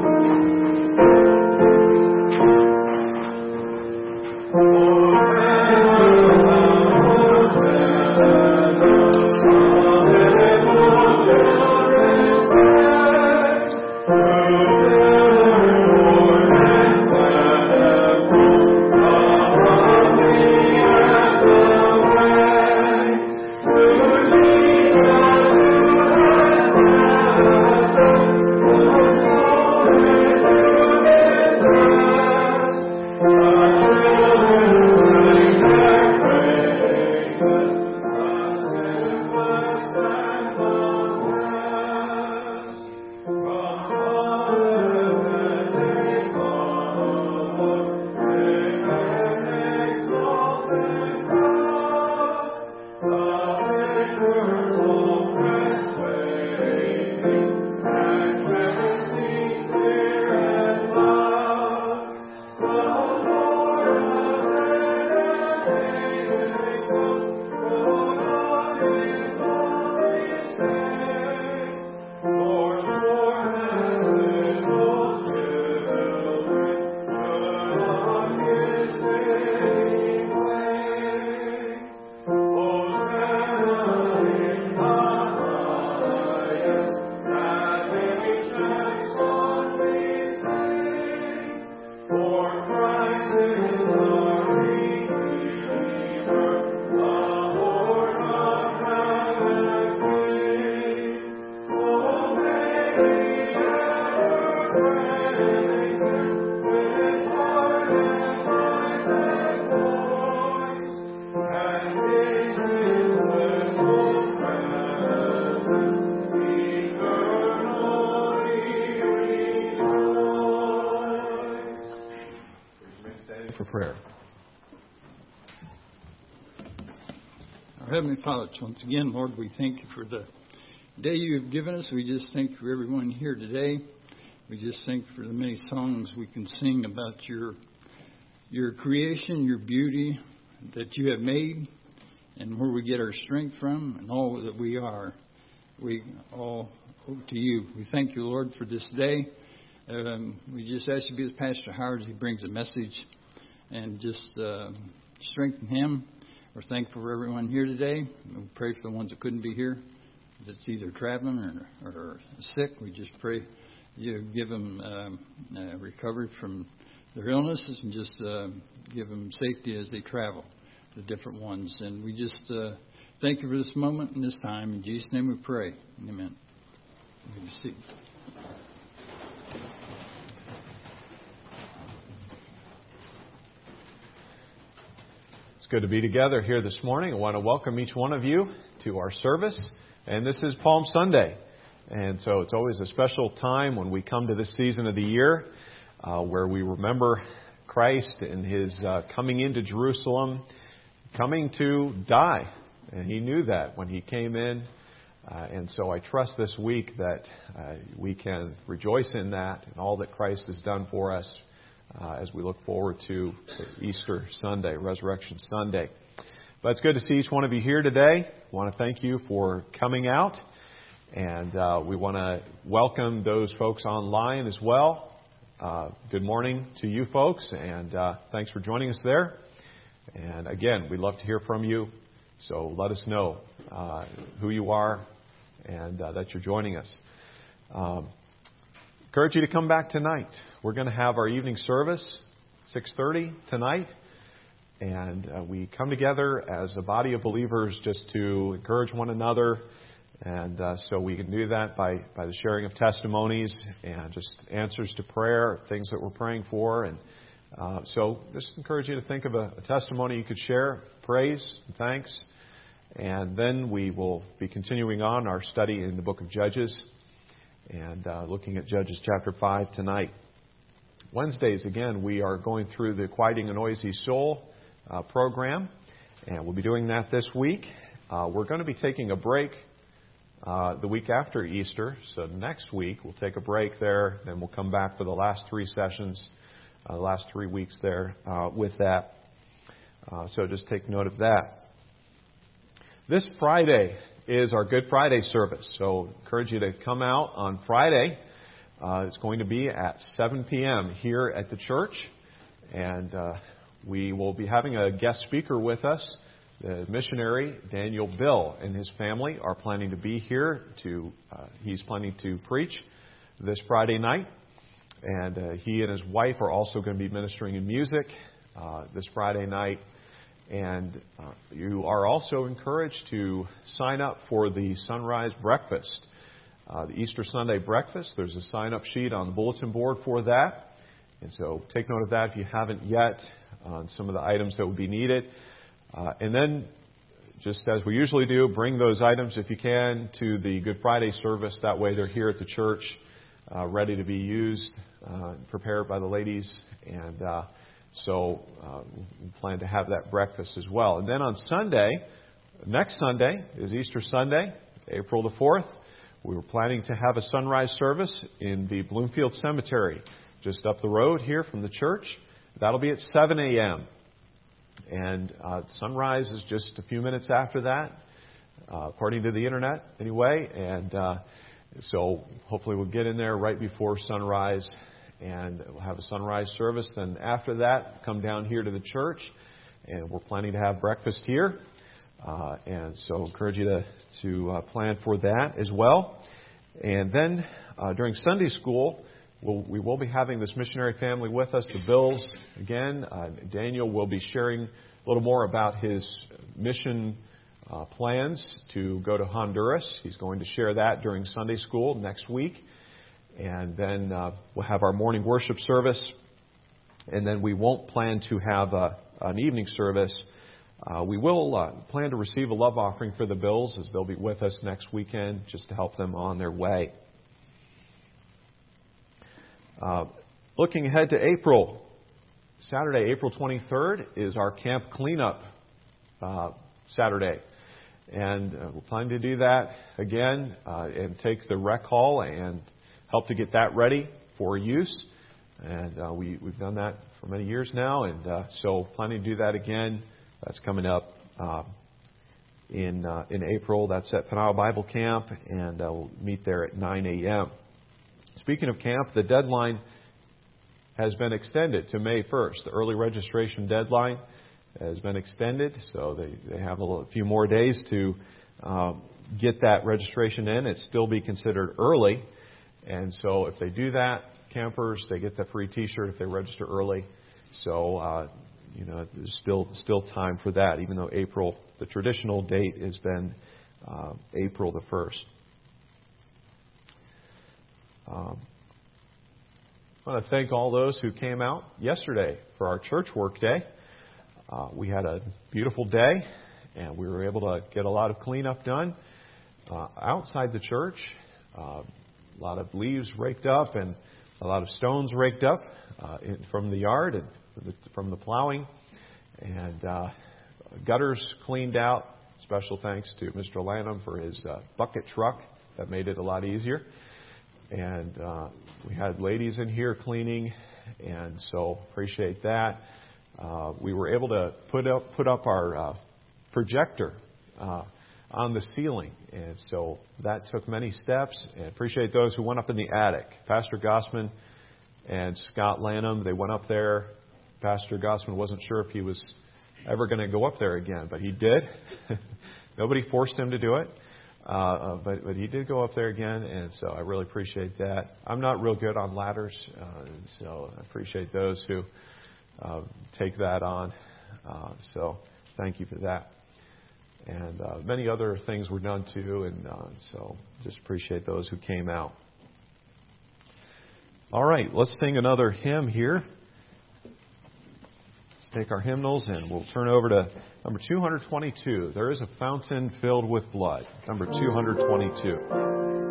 Heavenly Father, once again, Lord, we thank you for the day you have given us. We just thank you for everyone here today. We just thank you for the many songs we can sing about your your creation, your beauty that you have made, and where we get our strength from, and all that we are. We all owe to you. We thank you, Lord, for this day. Um, we just ask you to be with Pastor Howard as he brings a message, and just uh, strengthen him. We're thankful for everyone here today. We pray for the ones that couldn't be here, that's either traveling or, or sick. We just pray you give them um, uh, recovery from their illnesses, and just uh, give them safety as they travel, the different ones. And we just uh, thank you for this moment and this time. In Jesus' name we pray. Amen. You can see. Good to be together here this morning. I want to welcome each one of you to our service. And this is Palm Sunday. And so it's always a special time when we come to this season of the year uh, where we remember Christ and His uh, coming into Jerusalem, coming to die. And He knew that when He came in. Uh, and so I trust this week that uh, we can rejoice in that and all that Christ has done for us. Uh, as we look forward to Easter Sunday, Resurrection Sunday. But it's good to see each one of you here today. I want to thank you for coming out. And uh, we want to welcome those folks online as well. Uh, good morning to you folks, and uh, thanks for joining us there. And again, we'd love to hear from you. So let us know uh, who you are and uh, that you're joining us. Um, encourage you to come back tonight. We're going to have our evening service, six thirty tonight. And uh, we come together as a body of believers just to encourage one another. And uh, so we can do that by, by the sharing of testimonies and just answers to prayer, things that we're praying for. And uh, so just encourage you to think of a, a testimony you could share, praise, and thanks. And then we will be continuing on our study in the book of Judges and uh, looking at Judges chapter five tonight. Wednesdays, again, we are going through the Quieting a Noisy Soul uh, program, and we'll be doing that this week. Uh, we're going to be taking a break uh, the week after Easter, so next week we'll take a break there, then we'll come back for the last three sessions, uh, the last three weeks there uh, with that. Uh, so just take note of that. This Friday is our Good Friday service, so I encourage you to come out on Friday. Uh, it's going to be at seven p.m. here at the church, and uh, we will be having a guest speaker with us. The missionary Daniel Bill and his family are planning to be here. To uh, he's planning to preach this Friday night, and uh, he and his wife are also going to be ministering in music uh, this Friday night. And uh, you are also encouraged to sign up for the Sunrise Breakfast, uh, the Easter Sunday Breakfast. There's a sign-up sheet on the bulletin board for that. And so take note of that if you haven't yet on some of the items that would be needed. Uh, and then, just as we usually do, bring those items, if you can, to the Good Friday service. That way they're here at the church, uh, ready to be used, uh, prepared by the ladies. And uh So uh, we plan to have that breakfast as well. And then on Sunday, next Sunday is Easter Sunday, April the fourth. We were planning to have a sunrise service in the Bloomfield Cemetery, just up the road here from the church. That'll be at seven a.m. And uh, sunrise is just a few minutes after that, uh, according to the internet anyway. And uh, so hopefully we'll get in there right before sunrise. And we'll have a sunrise service. Then after that, come down here to the church, and we're planning to have breakfast here. Uh, and so, encourage you to to uh, plan for that as well. And then uh, during Sunday school, we'll, we will be having this missionary family with us, the Bills. Again, uh, Daniel will be sharing a little more about his mission uh, plans to go to Honduras. He's going to share that during Sunday school next week. And then uh, we'll have our morning worship service. And then we won't plan to have a, an evening service. Uh, we will uh, plan to receive a love offering for the Bills, as they'll be with us next weekend, just to help them on their way. Uh, looking ahead to April, Saturday, April twenty-third, is our camp cleanup uh, Saturday. And uh, we're planning to do that again uh, and take the rec hall and help to get that ready for use. And uh, we, we've done that for many years now. And uh, so planning to do that again. That's coming up uh, in uh, in April. That's at Pinal Bible Camp. And uh, we'll meet there at nine a.m. Speaking of camp, the deadline has been extended to May first. The early registration deadline has been extended. So they, they have a, little, a few more days to um, get that registration in. It'd still be considered early. And so if they do that, campers, they get the free T-shirt if they register early. So, uh, you know, there's still still time for that, even though April, the traditional date has been uh, April the first. Um, I want to thank all those who came out yesterday for our church work day. Uh, we had a beautiful day, and we were able to get a lot of cleanup done uh, outside the church. Uh, A lot of leaves raked up and a lot of stones raked up uh, in, from the yard and from the plowing. And uh, gutters cleaned out. Special thanks to Mister Lanham for his uh, bucket truck. That made it a lot easier. And uh, we had ladies in here cleaning, and so appreciate that. Uh, we were able to put up, put up our uh, projector uh on the ceiling. And so that took many steps. And appreciate those who went up in the attic. Pastor Gossman and Scott Lanham, they went up there. Pastor Gossman wasn't sure if he was ever going to go up there again, but he did. Nobody forced him to do it, uh, but but he did go up there again, and so I really appreciate that. I'm not real good on ladders, uh, so I appreciate those who uh, take that on. Uh, so thank you for that. And uh, many other things were done too, and uh, so just appreciate those who came out. All right, let's sing another hymn here. Let's take our hymnals and we'll turn over to number two twenty-two. There is a fountain filled with blood. Number two twenty-two.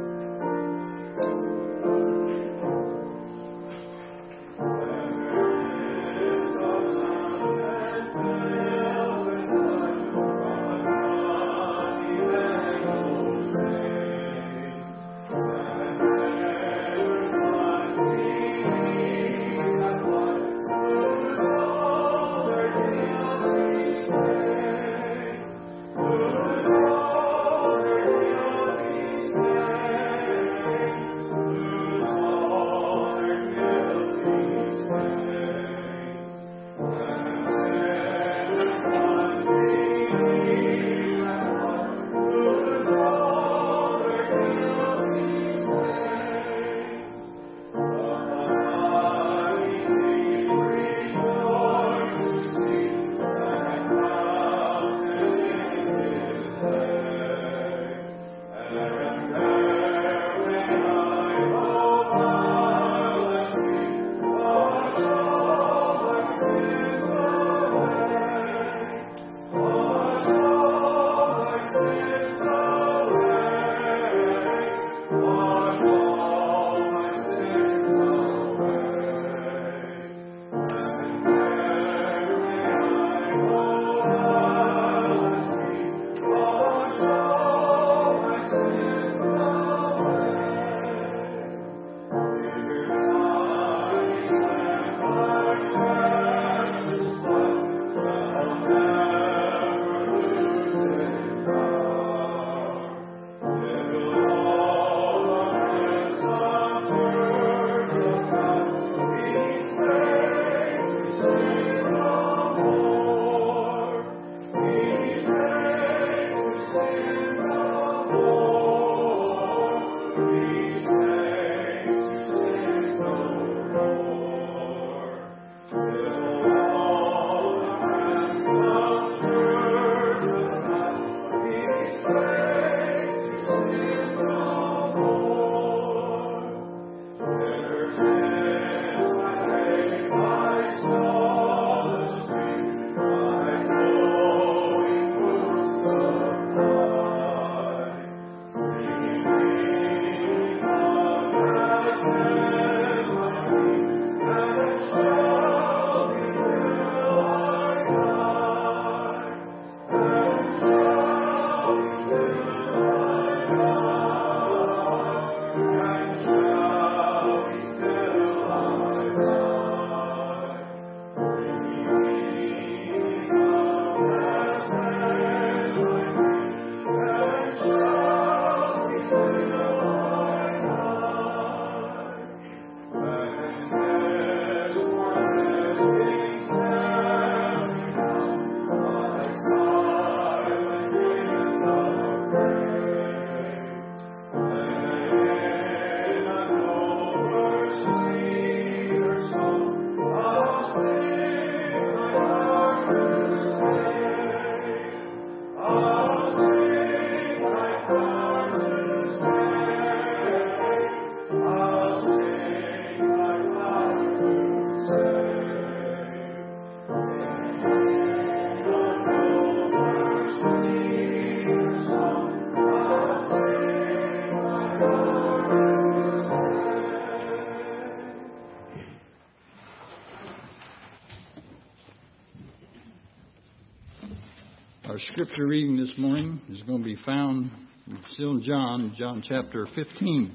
Our scripture reading this morning is going to be found still in John, John chapter fifteen.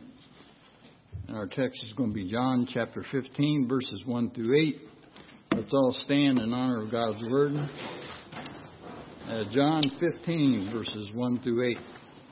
And our text is going to be John chapter fifteen, verses one through eight. Let's all stand in honor of God's word. Uh, John fifteen, verses one through eight.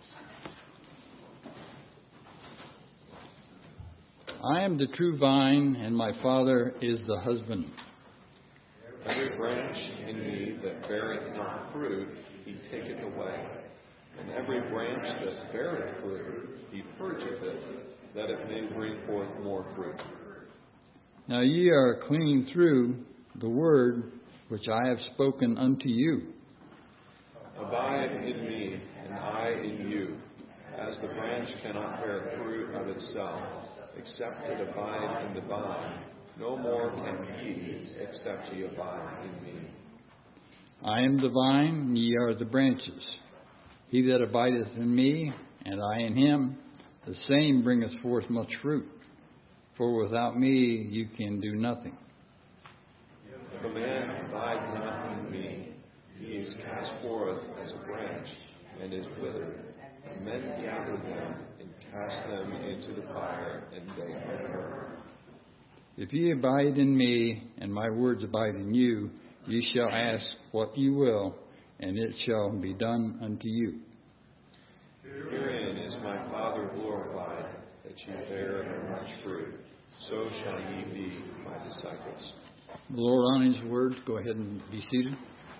I am the true vine, and my Father is the husband. Every branch in me that beareth not fruit, he taketh away. And every branch that beareth fruit, he purgeth it, that it may bring forth more fruit. Now ye are clean through the word which I have spoken unto you. Abide in me, and I in you, as the branch cannot bear fruit of itself, except it abide in the vine. No more can ye, except ye abide in me. I am the vine, ye are the branches. He that abideth in me, and I in him, the same bringeth forth much fruit. For without me you can do nothing. If a man abide not in me, he is cast forth as a branch, and is withered. And men gather them, and cast them into the fire, and they are burned. If ye abide in me, and my words abide in you, ye shall ask what ye will, and it shall be done unto you. Herein is my Father glorified, that ye bear much fruit. So shall ye be my disciples. The Lord on his word. Go ahead and be seated.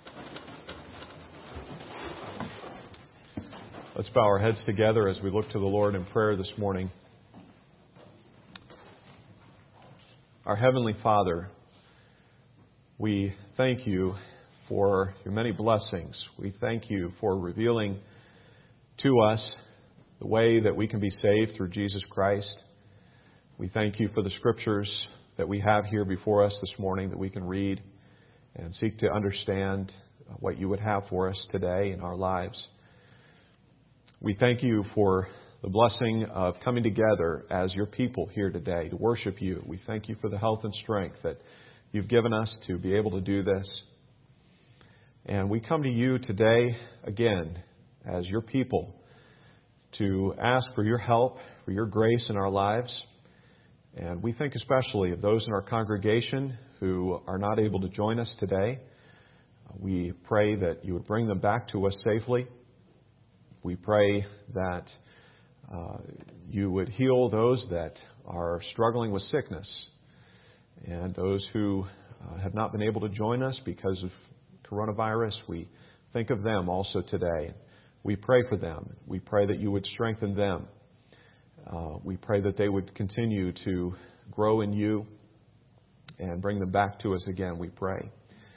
Let's bow our heads together as we look to the Lord in prayer this morning. Our Heavenly Father, we thank you for your many blessings. We thank you for revealing to us the way that we can be saved through Jesus Christ. We thank you for the scriptures that we have here before us this morning that we can read and seek to understand what you would have for us today in our lives. We thank you for the blessing of coming together as your people here today to worship you. We thank you for the health and strength that you've given us to be able to do this. And we come to you today again as your people to ask for your help, for your grace in our lives. And we think especially of those in our congregation who are not able to join us today. We pray that you would bring them back to us safely. We pray that uh, you would heal those that are struggling with sickness and those who uh, have not been able to join us because of coronavirus. We think of them also today. We pray for them. We pray that you would strengthen them. Uh, we pray that they would continue to grow in you and bring them back to us again, we pray.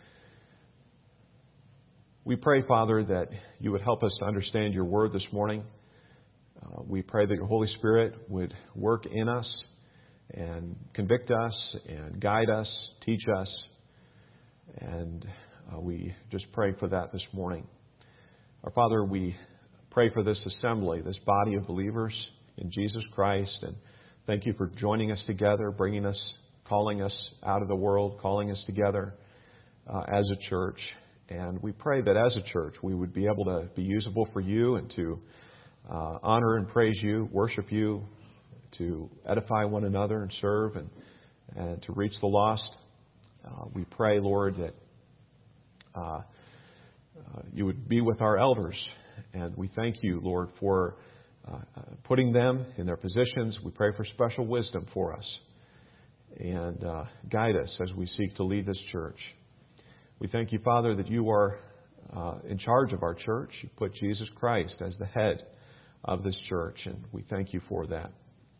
We pray, Father, that you would help us to understand your word this morning. Uh, we pray that your Holy Spirit would work in us and convict us and guide us, teach us. And uh, we just pray for that this morning. Our Father, we pray for this assembly, this body of believers in Jesus Christ. And thank you for joining us together, bringing us, calling us out of the world, calling us together uh, as a church. And we pray that as a church, we would be able to be usable for you and to uh, honor and praise you, worship you, to edify one another and serve and, and to reach the lost. Uh, we pray, Lord, that uh, uh, you would be with our elders. And we thank you, Lord, for uh, putting them in their positions. We pray for special wisdom for us. And uh, guide us as we seek to lead this church. We thank you, Father, that you are uh, in charge of our church. You put Jesus Christ as the head of this church, and we thank you for that.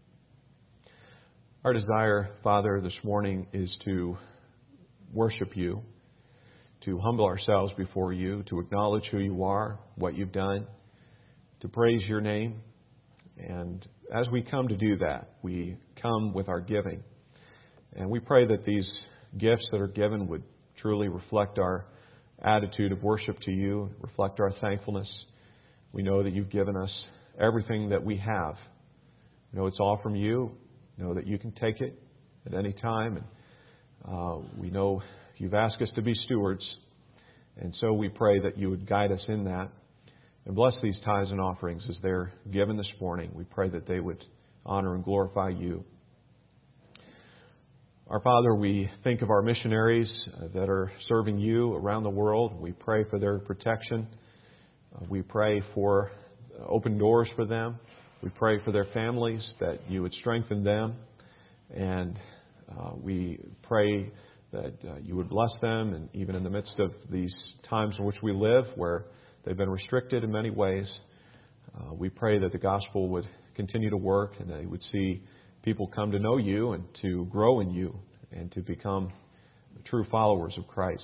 Our desire, Father, this morning is to worship you, to humble ourselves before you, to acknowledge who you are, what you've done, to praise your name. And as we come to do that, we come with our giving. And we pray that these gifts that are given would truly reflect our attitude of worship to you, reflect our thankfulness. We know that you've given us everything that we have. We know it's all from you. We know that you can take it at any time. And uh, we know you've asked us to be stewards. And so we pray that you would guide us in that. And bless these tithes and offerings as they're given this morning. We pray that they would honor and glorify you. Our Father, we think of our missionaries that are serving you around the world. We pray for their protection. We pray for open doors for them. We pray for their families, that you would strengthen them. And uh, we pray that uh, you would bless them, and even in the midst of these times in which we live, where they've been restricted in many ways, uh, we pray that the gospel would continue to work, and that you would see people come to know you and to grow in you and to become true followers of Christ.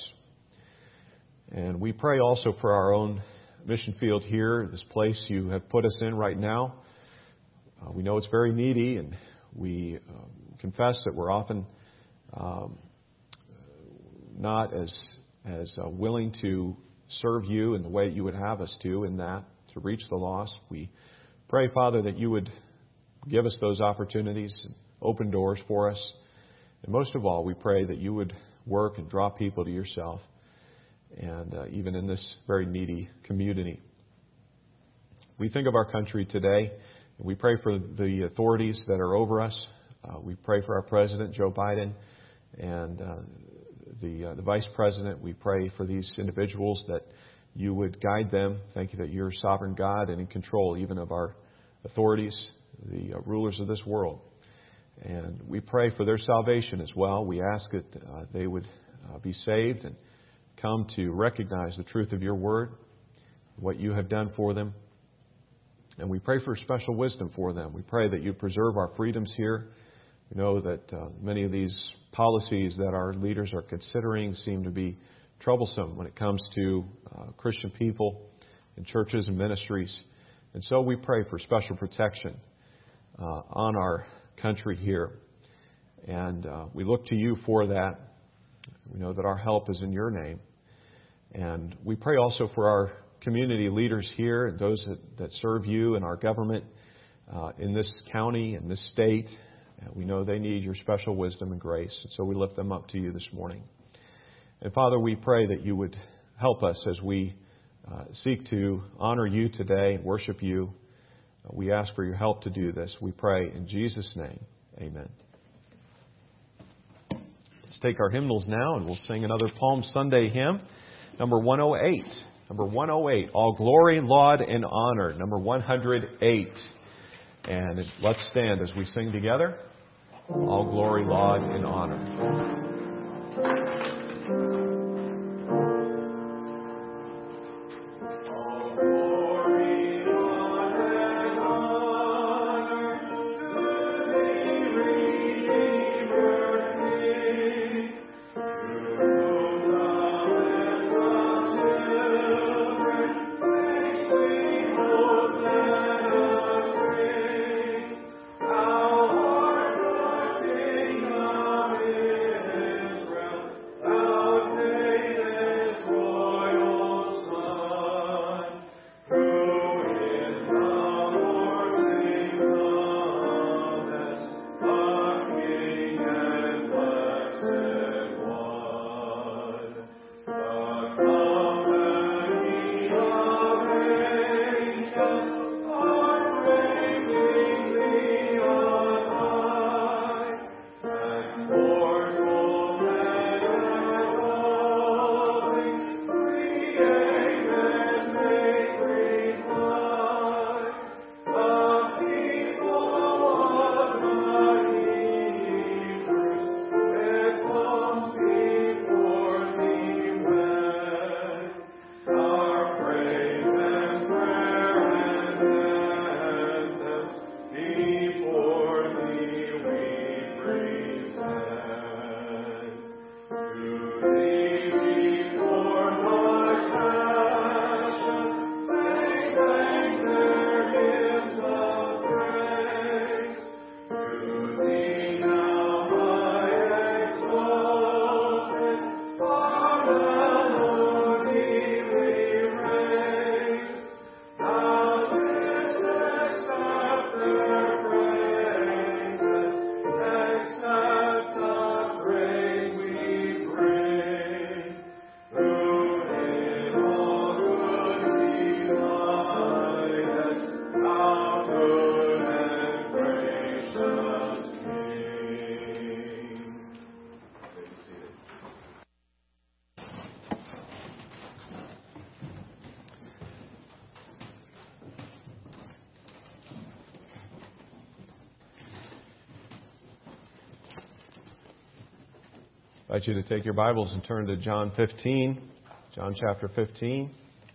And we pray also for our own mission field here, this place you have put us in right now. Uh, we know it's very needy, and we uh, confess that we're often um, not as as uh, willing to serve you in the way you would have us to, in that, to reach the lost. We pray, Father, that you would give us those opportunities and open doors for us. And most of all, we pray that you would work and draw people to yourself, and uh, even in this very needy community. We think of our country today, and we pray for the authorities that are over us. Uh, we pray for our President, Joe Biden, and uh, the, uh, the Vice President. We pray for these individuals that you would guide them. Thank you that you're sovereign God and in control even of our authorities, the uh, rulers of this world. And we pray for their salvation as well. We ask that uh, they would uh, be saved and come to recognize the truth of your word, what you have done for them. And we pray for special wisdom for them. We pray that you preserve our freedoms here. We know that uh, many of these policies that our leaders are considering seem to be troublesome when it comes to uh, Christian people and churches and ministries. And so we pray for special protection uh, on our country here. And uh, we look to you for that. We know that our help is in your name. And we pray also for our community leaders here and those that, that serve you in our government uh, in this county, in this state. And we know they need your special wisdom and grace. And so we lift them up to you this morning. And Father, we pray that you would help us as we uh, seek to honor you today and worship you. Uh, we ask for your help to do this. We pray in Jesus' name. Amen. Let's take our hymnals now and we'll sing another Palm Sunday hymn, number one oh eight. Number one oh eight, All Glory, Laud, and Honor, number one hundred eight. And let's stand as we sing together. All glory, laud, and honor. Our Lord, the King of Israel. I invite you to take your Bibles and turn to John fifteen, John chapter fifteen.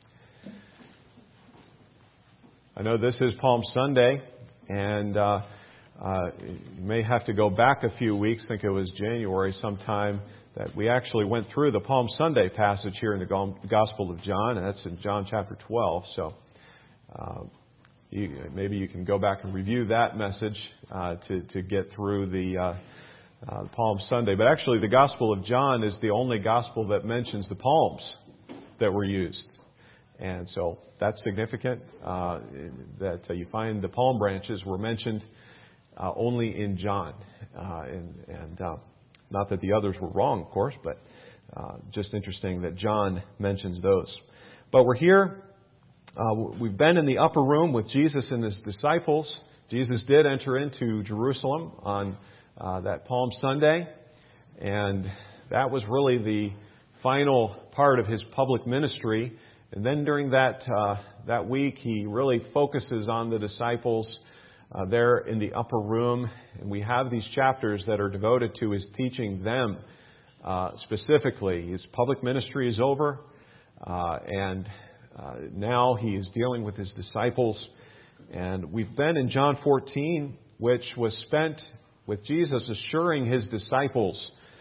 I know this is Palm Sunday, and uh, uh, you may have to go back a few weeks. I think it was January sometime that we actually went through the Palm Sunday passage here in the Gospel of John, and that's in John chapter twelve. So uh, you, maybe you can go back and review that message uh, to, to get through the uh, uh, Palm Sunday. But actually, the Gospel of John is the only Gospel that mentions the palms that were used. And so that's significant uh, that uh, you find the palm branches were mentioned uh, only in John. Uh, and and uh, not that the others were wrong, of course, but uh, just interesting that John mentions those. But we're here. Uh, we've been in the upper room with Jesus and His disciples. Jesus did enter into Jerusalem on uh, that Palm Sunday. And that was really the final part of His public ministry. And then during that uh, that week, He really focuses on the disciples uh, there in the upper room. And we have these chapters that are devoted to His teaching them uh, specifically. His public ministry is over. Uh, and uh, now He is dealing with His disciples. And we've been in John fourteen, which was spent with Jesus assuring His disciples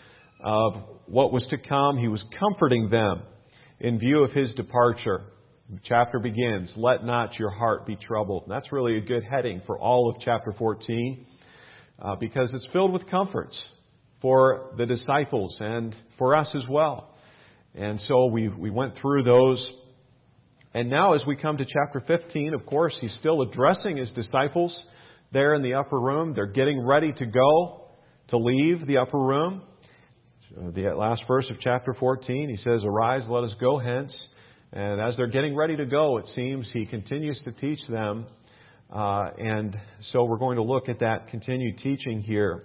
of what was to come. He was comforting them in view of His departure. The chapter begins, "Let not your heart be troubled." And that's really a good heading for all of chapter fourteen uh, because it's filled with comforts for the disciples and for us as well. And so we we went through those. And now as we come to chapter fifteen, of course, He's still addressing His disciples there in the upper room. They're getting ready to go, to leave the upper room. The last verse of chapter fourteen, He says, "Arise, let us go hence." And as they're getting ready to go, it seems He continues to teach them. Uh, and so we're going to look at that continued teaching here.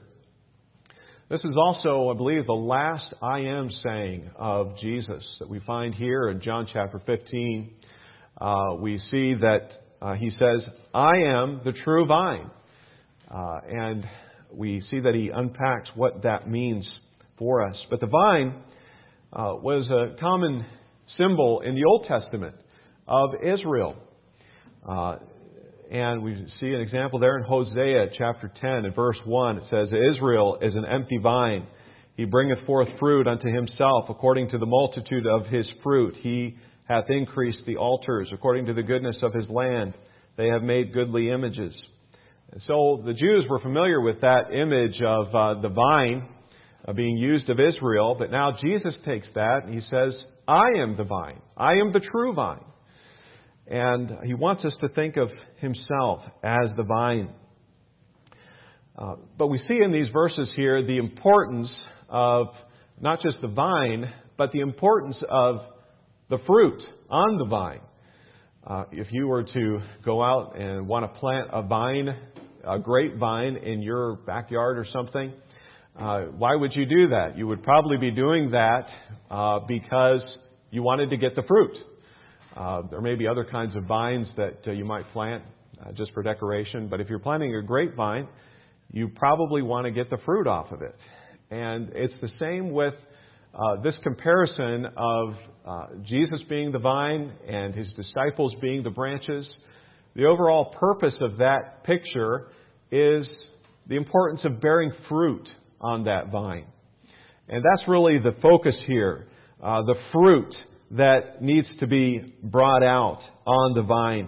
This is also, I believe, the last I am saying of Jesus that we find here in John chapter fifteen. Uh, we see that uh, He says, "I am the true vine." Uh, and we see that He unpacks what that means for us. But the vine uh, was a common symbol in the Old Testament of Israel. Uh, and we see an example there in Hosea chapter ten and verse one. It says, "Israel is an empty vine. He bringeth forth fruit unto himself according to the multitude of his fruit. He hath increased the altars according to the goodness of his land. They have made goodly images." And so the Jews were familiar with that image of uh, the vine Uh, being used of Israel, but now Jesus takes that and He says, "I am the vine. I am the true vine." And He wants us to think of Himself as the vine. Uh, but we see in these verses here the importance of not just the vine, but the importance of the fruit on the vine. Uh, if you were to go out and want to plant a vine, a grapevine in your backyard or something, Uh, why would you do that? You would probably be doing that uh, because you wanted to get the fruit. Uh, there may be other kinds of vines that uh, you might plant uh, just for decoration. But if you're planting a grapevine, you probably want to get the fruit off of it. And it's the same with uh, this comparison of uh, Jesus being the vine and His disciples being the branches. The overall purpose of that picture is the importance of bearing fruit on that vine. And that's really the focus here. Uh, the fruit that needs to be brought out on the vine.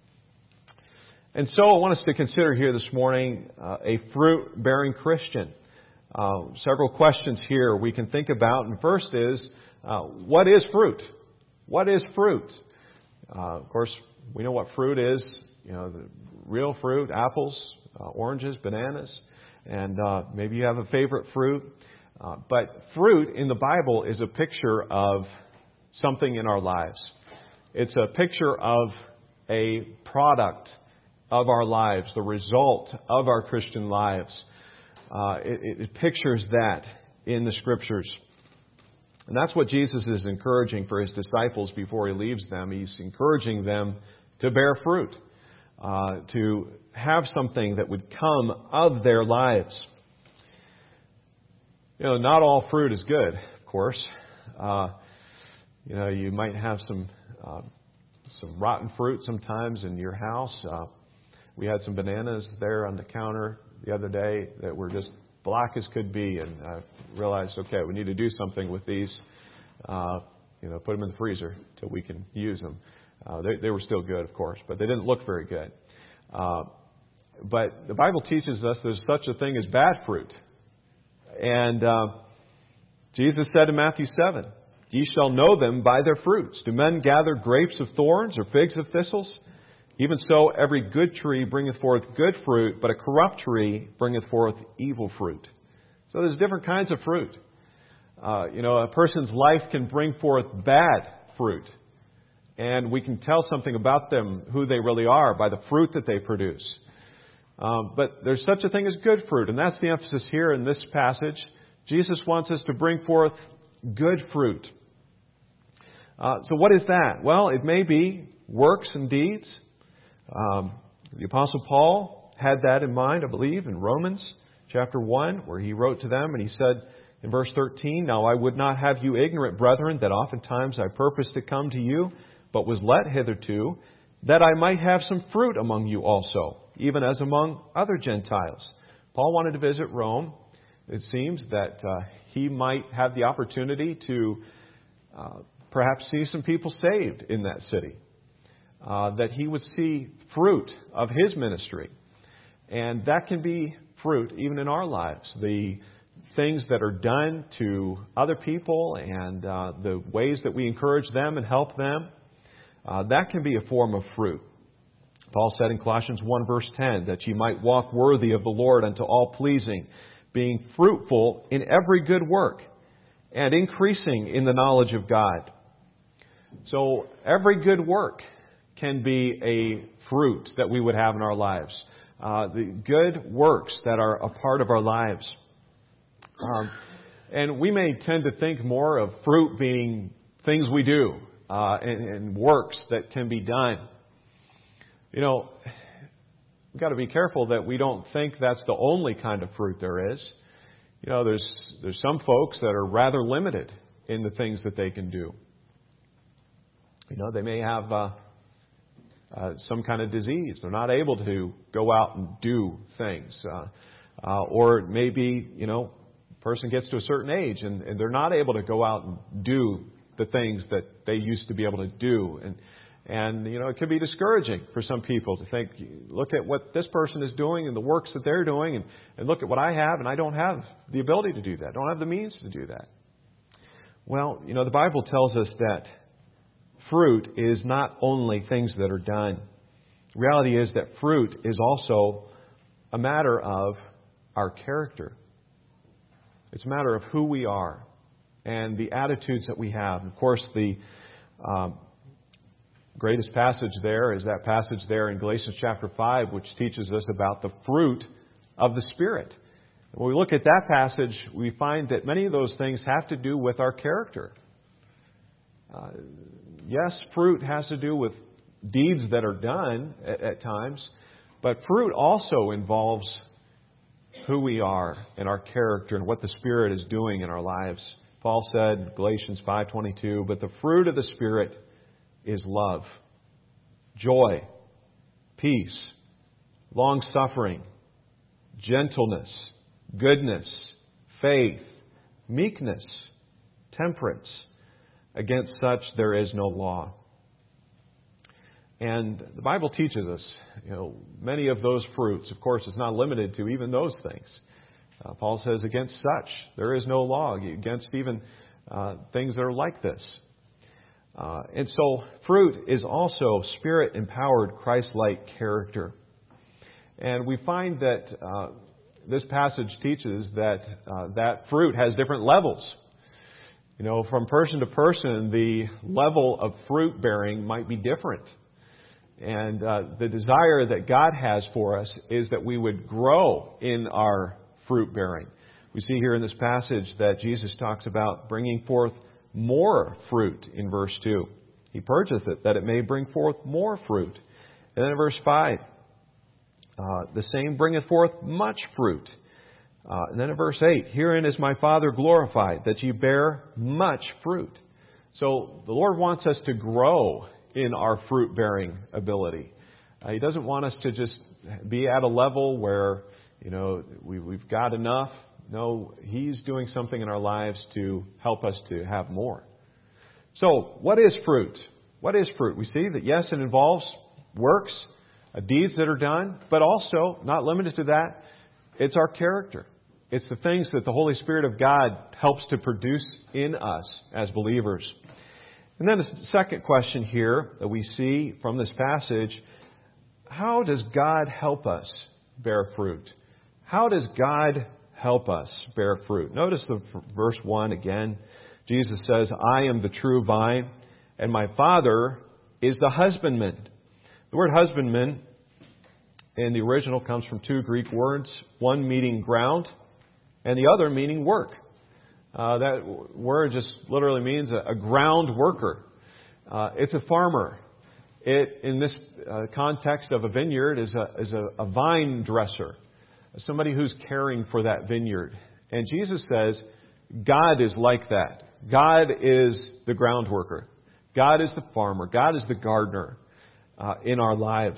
And so I want us to consider here this morning uh, a fruit-bearing Christian. Uh, several questions here we can think about. And first is, uh, what is fruit? What is fruit? Uh, of course, we know what fruit is. You know, the real fruit, apples, uh, oranges, bananas. And uh, maybe you have a favorite fruit. Uh, but fruit in the Bible is a picture of something in our lives. It's a picture of a product of our lives, the result of our Christian lives. Uh, it, it pictures that in the Scriptures. And that's what Jesus is encouraging for His disciples before He leaves them. He's encouraging them to bear fruit. Uh, to have something that would come of their lives. You know, not all fruit is good, of course. Uh, you know, you might have some uh, some rotten fruit sometimes in your house. Uh, we had some bananas there on the counter the other day that were just black as could be, and I realized, okay, we need to do something with these. Uh, you know, put them in the freezer till we can use them. Uh, they, they were still good, of course, but they didn't look very good. Uh, but the Bible teaches us there's such a thing as bad fruit. And uh, Jesus said in Matthew seven, "Ye shall know them by their fruits. Do men gather grapes of thorns or figs of thistles? Even so, every good tree bringeth forth good fruit, but a corrupt tree bringeth forth evil fruit." So there's different kinds of fruit. Uh, you know, a person's life can bring forth bad fruit. And we can tell something about them, who they really are, by the fruit that they produce. Um, but there's such a thing as good fruit, and that's the emphasis here in this passage. Jesus wants us to bring forth good fruit. Uh, so what is that? Well, it may be works and deeds. Um, the Apostle Paul had that in mind, I believe, in Romans chapter one, where he wrote to them, and he said in verse thirteen, "Now I would not have you ignorant, brethren, that oftentimes I purposed to come to you, but was let hitherto, that I might have some fruit among you also, even as among other Gentiles." Paul wanted to visit Rome. It seems that uh, he might have the opportunity to uh, perhaps see some people saved in that city. Uh, that he would see fruit of his ministry. And that can be fruit even in our lives. The things that are done to other people and uh, the ways that we encourage them and help them, uh, that can be a form of fruit. Paul said in Colossians one verse ten, that ye might walk worthy of the Lord unto all pleasing, being fruitful in every good work, and increasing in the knowledge of God. So every good work can be a fruit that we would have in our lives. Uh, the good works that are a part of our lives. Um, and we may tend to think more of fruit being things we do uh, and, and works that can be done. You know, we've got to be careful that we don't think that's the only kind of fruit there is. You know, there's there's some folks that are rather limited in the things that they can do. You know, they may have uh, uh, some kind of disease. They're not able to go out and do things. Uh, uh, or maybe, you know, a person gets to a certain age and, and they're not able to go out and do the things that they used to be able to do. And, and you know, it can be discouraging for some people to think, look at what this person is doing and the works that they're doing, and, and look at what I have, and I don't have the ability to do that. I don't have the means to do that. Well, you know, the Bible tells us that fruit is not only things that are done. The reality is that fruit is also a matter of our character. It's a matter of who we are and the attitudes that we have. Of course, the um, greatest passage there is that passage there in Galatians chapter five, which teaches us about the fruit of the Spirit. When we look at that passage, we find that many of those things have to do with our character. Uh, yes, fruit has to do with deeds that are done at, at times, but fruit also involves who we are and our character and what the Spirit is doing in our lives. Paul said, Galatians five twenty-two, "But the fruit of the Spirit is love, joy, peace, long-suffering, gentleness, goodness, faith, meekness, temperance. Against such there is no law." And the Bible teaches us, you know, many of those fruits. Of course, it's not limited to even those things. Uh, Paul says, against such there is no law, against even uh, things that are like this. Uh, and so fruit is also Spirit-empowered, Christ-like character. And we find that uh, this passage teaches that uh, that fruit has different levels. You know, from person to person, the level of fruit bearing might be different. And uh, the desire that God has for us is that we would grow in our fruit bearing. We see here in this passage that Jesus talks about bringing forth more fruit in verse two. He purchaseth it that it may bring forth more fruit. And then in verse five, uh, the same bringeth forth much fruit. Uh, and then in verse eight, herein is my Father glorified, that ye bear much fruit. So the Lord wants us to grow in our fruit-bearing ability. Uh, he doesn't want us to just be at a level where, you know, we, we've got enough. No, He's doing something in our lives to help us to have more. So, what is fruit? What is fruit? We see that, yes, it involves works, uh, deeds that are done, but also, not limited to that, it's our character. It's the things that the Holy Spirit of God helps to produce in us as believers. And then the second question here that we see from this passage, how does God help us bear fruit? How does God help us bear fruit? Notice the verse one again. Jesus says, I am the true vine, and my Father is the husbandman. The word husbandman in the original comes from two Greek words, one meaning ground and the other meaning work. Uh, that word just literally means a, a ground worker. Uh, it's a farmer. It, in this uh, context of a vineyard, is a, is a, a vine dresser, somebody who's caring for that vineyard. And Jesus says, God is like that. God is the ground worker. God is the farmer. God is the gardener uh, in our lives.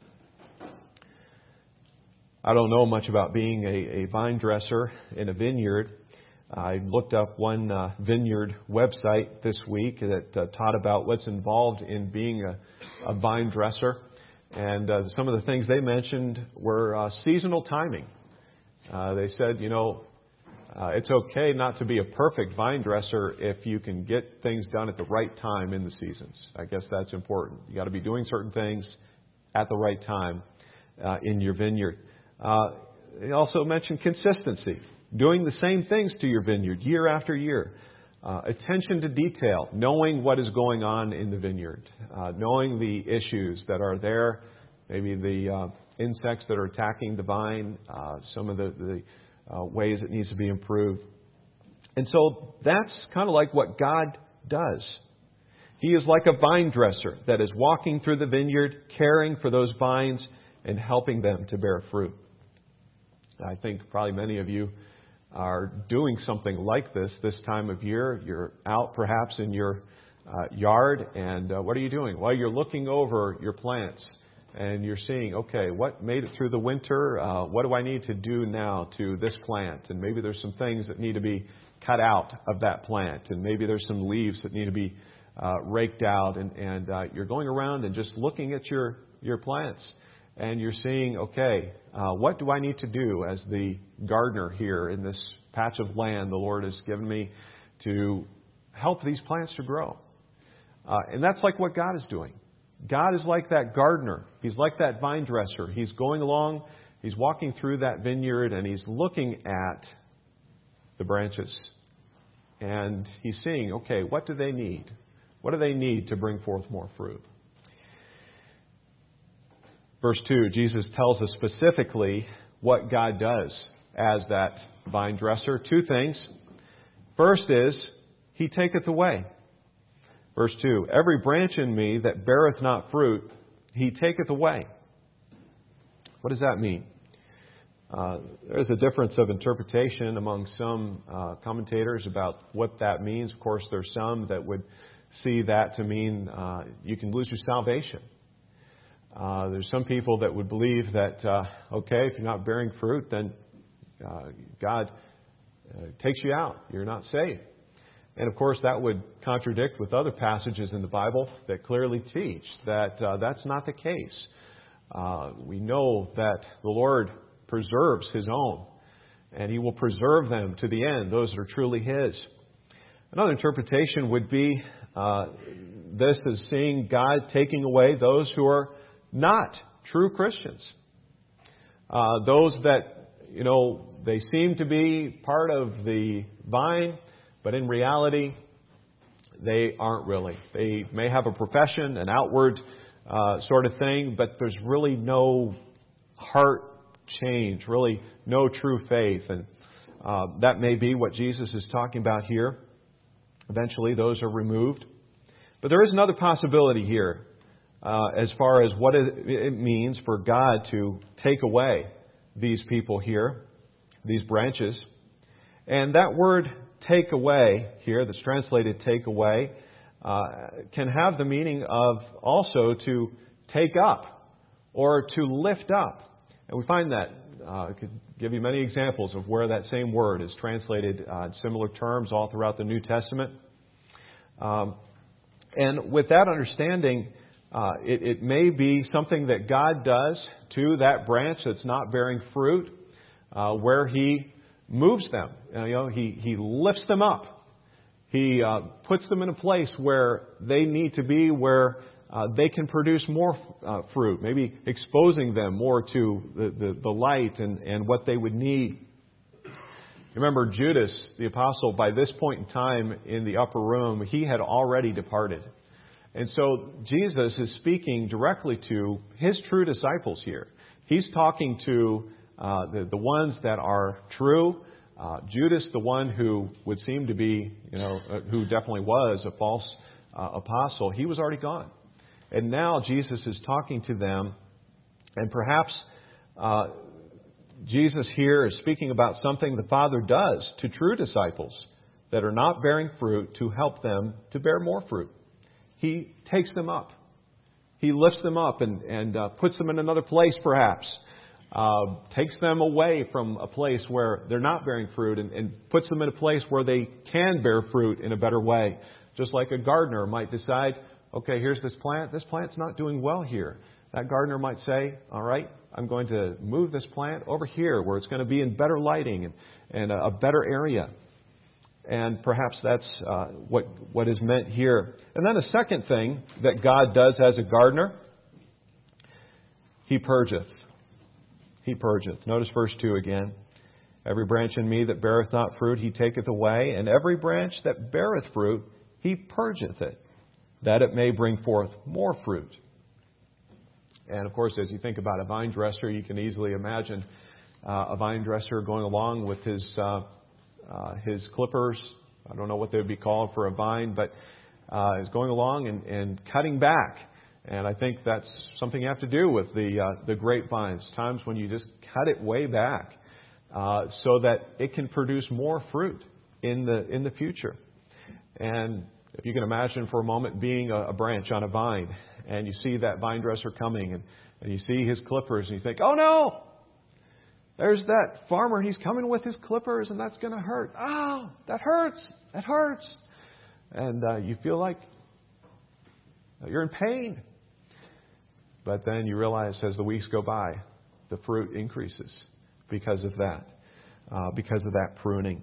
I don't know much about being a, a vine dresser in a vineyard. I looked up one uh, vineyard website this week that uh, taught about what's involved in being a, a vine dresser. And uh, some of the things they mentioned were uh, seasonal timing. Uh, they said, you know, uh, it's okay not to be a perfect vine dresser if you can get things done at the right time in the seasons. I guess that's important. You got to be doing certain things at the right time uh, in your vineyard. Uh, they also mentioned consistency, doing the same things to your vineyard year after year. Uh, attention to detail, knowing what is going on in the vineyard, uh, knowing the issues that are there, maybe the uh, insects that are attacking the vine, uh, some of the, the uh, ways it needs to be improved. And so that's kind of like what God does. He is like a vine dresser that is walking through the vineyard, caring for those vines and helping them to bear fruit. I think probably many of you are doing something like this this time of year. You're out perhaps in your uh, yard, and uh, what are you doing? Well, you're looking over your plants, and you're seeing, okay, what made it through the winter? Uh, what do I need to do now to this plant? And maybe there's some things that need to be cut out of that plant, and maybe there's some leaves that need to be uh, raked out, and, and uh, you're going around and just looking at your, your plants. And you're seeing, okay, uh, what do I need to do as the gardener here in this patch of land the Lord has given me to help these plants to grow? Uh, and that's like what God is doing. God is like that gardener. He's like that vine dresser. He's going along, he's walking through that vineyard, and he's looking at the branches. And he's seeing, okay, what do they need? What do they need to bring forth more fruit? Verse two, Jesus tells us specifically what God does as that vine dresser. Two things. First is, He taketh away. Verse two, every branch in me that beareth not fruit, He taketh away. What does that mean? Uh, there's a difference of interpretation among some uh, commentators about what that means. Of course, there's some that would see that to mean uh, you can lose your salvation. Uh, there's some people that would believe that, uh, okay, if you're not bearing fruit, then uh, God uh, takes you out. You're not saved. And of course, that would contradict with other passages in the Bible that clearly teach that uh, that's not the case. Uh, we know that the Lord preserves His own, and He will preserve them to the end, those that are truly His. Another interpretation would be uh, this is seeing God taking away those who are not true Christians. Uh, those that, you know, they seem to be part of the vine, but in reality, they aren't really. They may have a profession, an outward uh, sort of thing, but there's really no heart change, really no true faith. And uh, that may be what Jesus is talking about here. Eventually, those are removed. But there is another possibility here. Uh, as far as what it means for God to take away these people here. these branches. And that word take away here, that's translated take away, uh, can have the meaning of also to take up or to lift up. And we find that, uh, I could give you many examples of where that same word is translated uh, in similar terms all throughout the New Testament. Um, and with that understanding, uh, it, it may be something that God does to that branch that's not bearing fruit, uh, where He moves them. You know, He, he lifts them up. He uh, puts them in a place where they need to be, where uh, they can produce more uh, fruit, maybe exposing them more to the, the, the light and, and what they would need. Remember, Judas, the apostle, by this point in time in the upper room, he had already departed. And so Jesus is speaking directly to His true disciples here. He's talking to uh, the, the ones that are true. Uh, Judas, the one who would seem to be, you know, uh, who definitely was a false uh, apostle, he was already gone. And now Jesus is talking to them, and perhaps uh, Jesus here is speaking about something the Father does to true disciples that are not bearing fruit to help them to bear more fruit. He takes them up. He lifts them up and, and uh, puts them in another place, perhaps. Uh, takes them away from a place where they're not bearing fruit and, and puts them in a place where they can bear fruit in a better way. Just like a gardener might decide, okay, here's this plant. This plant's not doing well here. That gardener might say, all right, I'm going to move this plant over here where it's going to be in better lighting and, and a, a better area. And perhaps that's uh, what what is meant here. And then a second thing that God does as a gardener, He purgeth. He purgeth. Notice verse two again. Every branch in me that beareth not fruit, He taketh away. And every branch that beareth fruit, He purgeth it, that it may bring forth more fruit. And of course, as you think about a vine dresser, you can easily imagine uh, a vine dresser going along with his uh, uh, his clippers. I don't know what they would be called for a vine, but uh, is going along and, and cutting back. And I think that's something you have to do with the uh, the grapevines. Times when you just cut it way back uh, so that it can produce more fruit in the in the future. And if you can imagine for a moment being a, a branch on a vine, and you see that vine dresser coming, and, and you see his clippers, and you think, oh no, there's that farmer, he's coming with his clippers, and that's going to hurt. Oh, that hurts. That hurts. And uh, you feel like you're in pain. But then you realize as the weeks go by, the fruit increases because of that, uh, because of that pruning.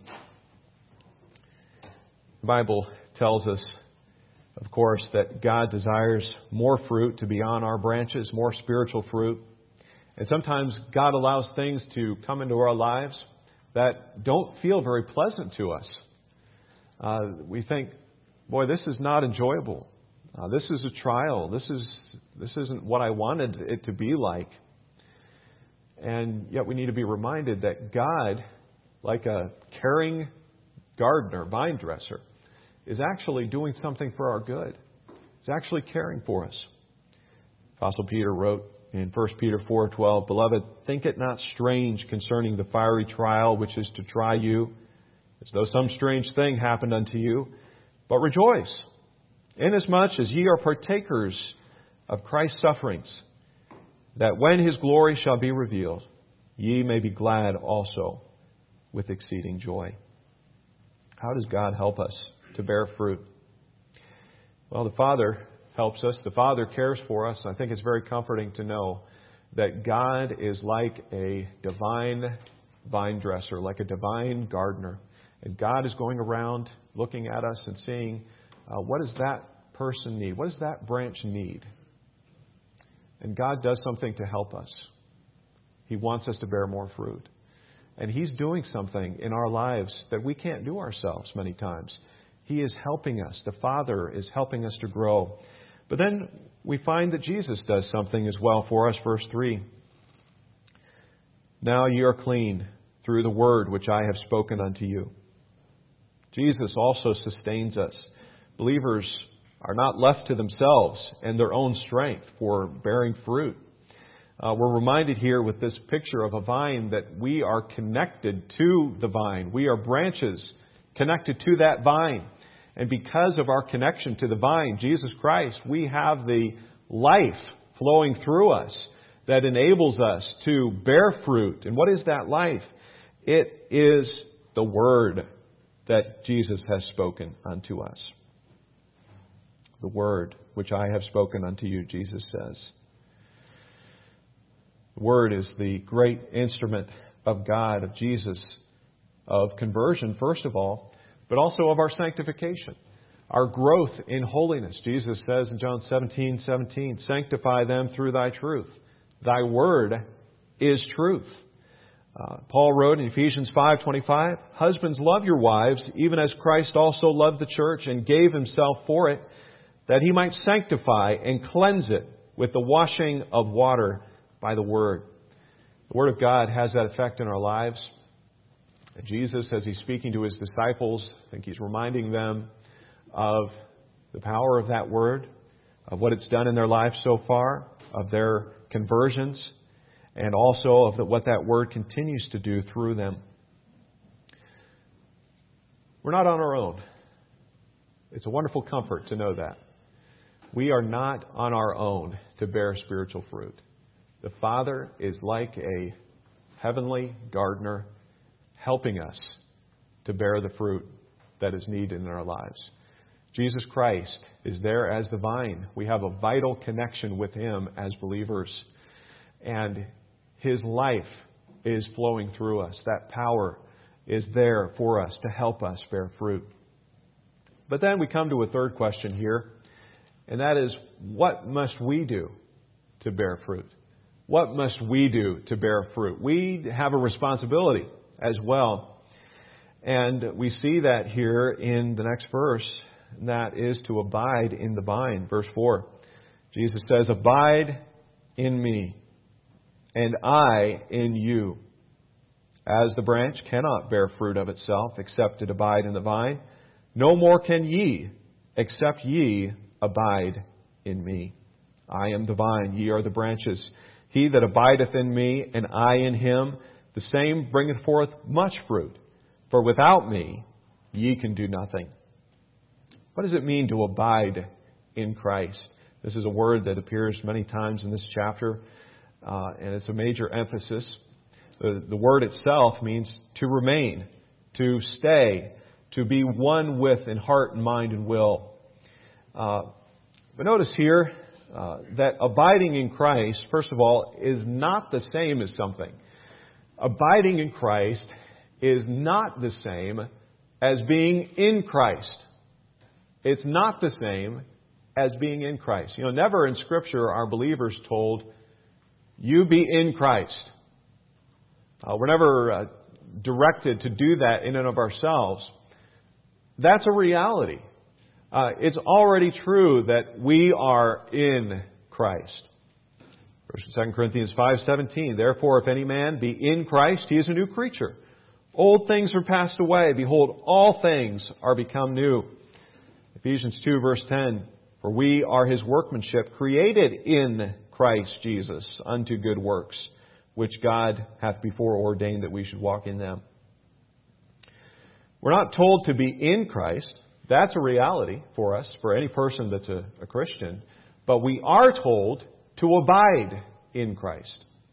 The Bible tells us, of course, that God desires more fruit to be on our branches, more spiritual fruit. And sometimes God allows things to come into our lives that don't feel very pleasant to us. Uh, we think, boy, this is not enjoyable. Uh, this is a trial. This is this isn't what I wanted it to be like. And yet we need to be reminded that God, like a caring gardener, vine dresser, is actually doing something for our good. He's actually caring for us. Apostle Peter wrote in First Peter four twelve, Beloved, think it not strange concerning the fiery trial which is to try you, as though some strange thing happened unto you, but rejoice, inasmuch as ye are partakers of Christ's sufferings, that when His glory shall be revealed, ye may be glad also with exceeding joy. How does God help us to bear fruit? Well, the Father helps us. The Father cares for us. I think it's very comforting to know that God is like a divine vine dresser, like a divine gardener. And God is going around looking at us and seeing, uh, what does that person need? What does that branch need? And God does something to help us. He wants us to bear more fruit. And He's doing something in our lives that we can't do ourselves many times. He is helping us. The Father is helping us to grow. But then we find that Jesus does something as well for us. Verse three. Now ye are clean through the word which I have spoken unto you. Jesus also sustains us. Believers are not left to themselves and their own strength for bearing fruit. Uh, we're reminded here with this picture of a vine that we are connected to the vine. We are branches connected to that vine. And because of our connection to the vine, Jesus Christ, we have the life flowing through us that enables us to bear fruit. And what is that life? It is the Word that Jesus has spoken unto us. The Word which I have spoken unto you, Jesus says. The Word is the great instrument of God, of Jesus, of conversion, first of all, but also of our sanctification, our growth in holiness. Jesus says in John seventeen seventeen, sanctify them through thy truth. Thy word is truth. Uh, Paul wrote in Ephesians five twenty-five, husbands, love your wives, even as Christ also loved the church and gave himself for it, that he might sanctify and cleanse it with the washing of water by the Word. The Word of God has that effect in our lives. And Jesus, as He's speaking to His disciples, I think He's reminding them of the power of that Word, of what it's done in their lives so far, of their conversions, and also of the, what that Word continues to do through them. We're not on our own. It's a wonderful comfort to know that. We are not on our own to bear spiritual fruit. The Father is like a heavenly gardener helping us to bear the fruit that is needed in our lives. Jesus Christ is there as the vine. We have a vital connection with Him as believers. And His life is flowing through us. That power is there for us to help us bear fruit. But then we come to a third question here, and that is, what must we do to bear fruit? What must we do to bear fruit? We have a responsibility as well. And we see that here in the next verse, and that is to abide in the vine. Verse four, Jesus says, abide in me, and I in you. As the branch cannot bear fruit of itself, except it abide in the vine, no more can ye, except ye abide in me. I am the vine, ye are the branches. He that abideth in me, and I in him, the same bringeth forth much fruit. For without me, ye can do nothing. What does it mean to abide in Christ? This is a word that appears many times in this chapter, uh, and it's a major emphasis. The, the word itself means to remain, to stay, to be one with in heart and mind and will. Uh, but notice here uh, that abiding in Christ, first of all, is not the same as something. Abiding in Christ is not the same as being in Christ. It's not the same as being in Christ. You know, never in Scripture are believers told, you be in Christ. Uh, we're never uh, directed to do that in and of ourselves. That's a reality. Uh, it's already true that we are in Christ. Second Corinthians five seventeen, therefore, if any man be in Christ, he is a new creature. Old things are passed away. Behold, all things are become new. Ephesians two, verse ten, for we are His workmanship, created in Christ Jesus unto good works, which God hath before ordained that we should walk in them. We're not told to be in Christ. That's a reality for us, for any person that's a, a Christian. But we are told to abide in Christ.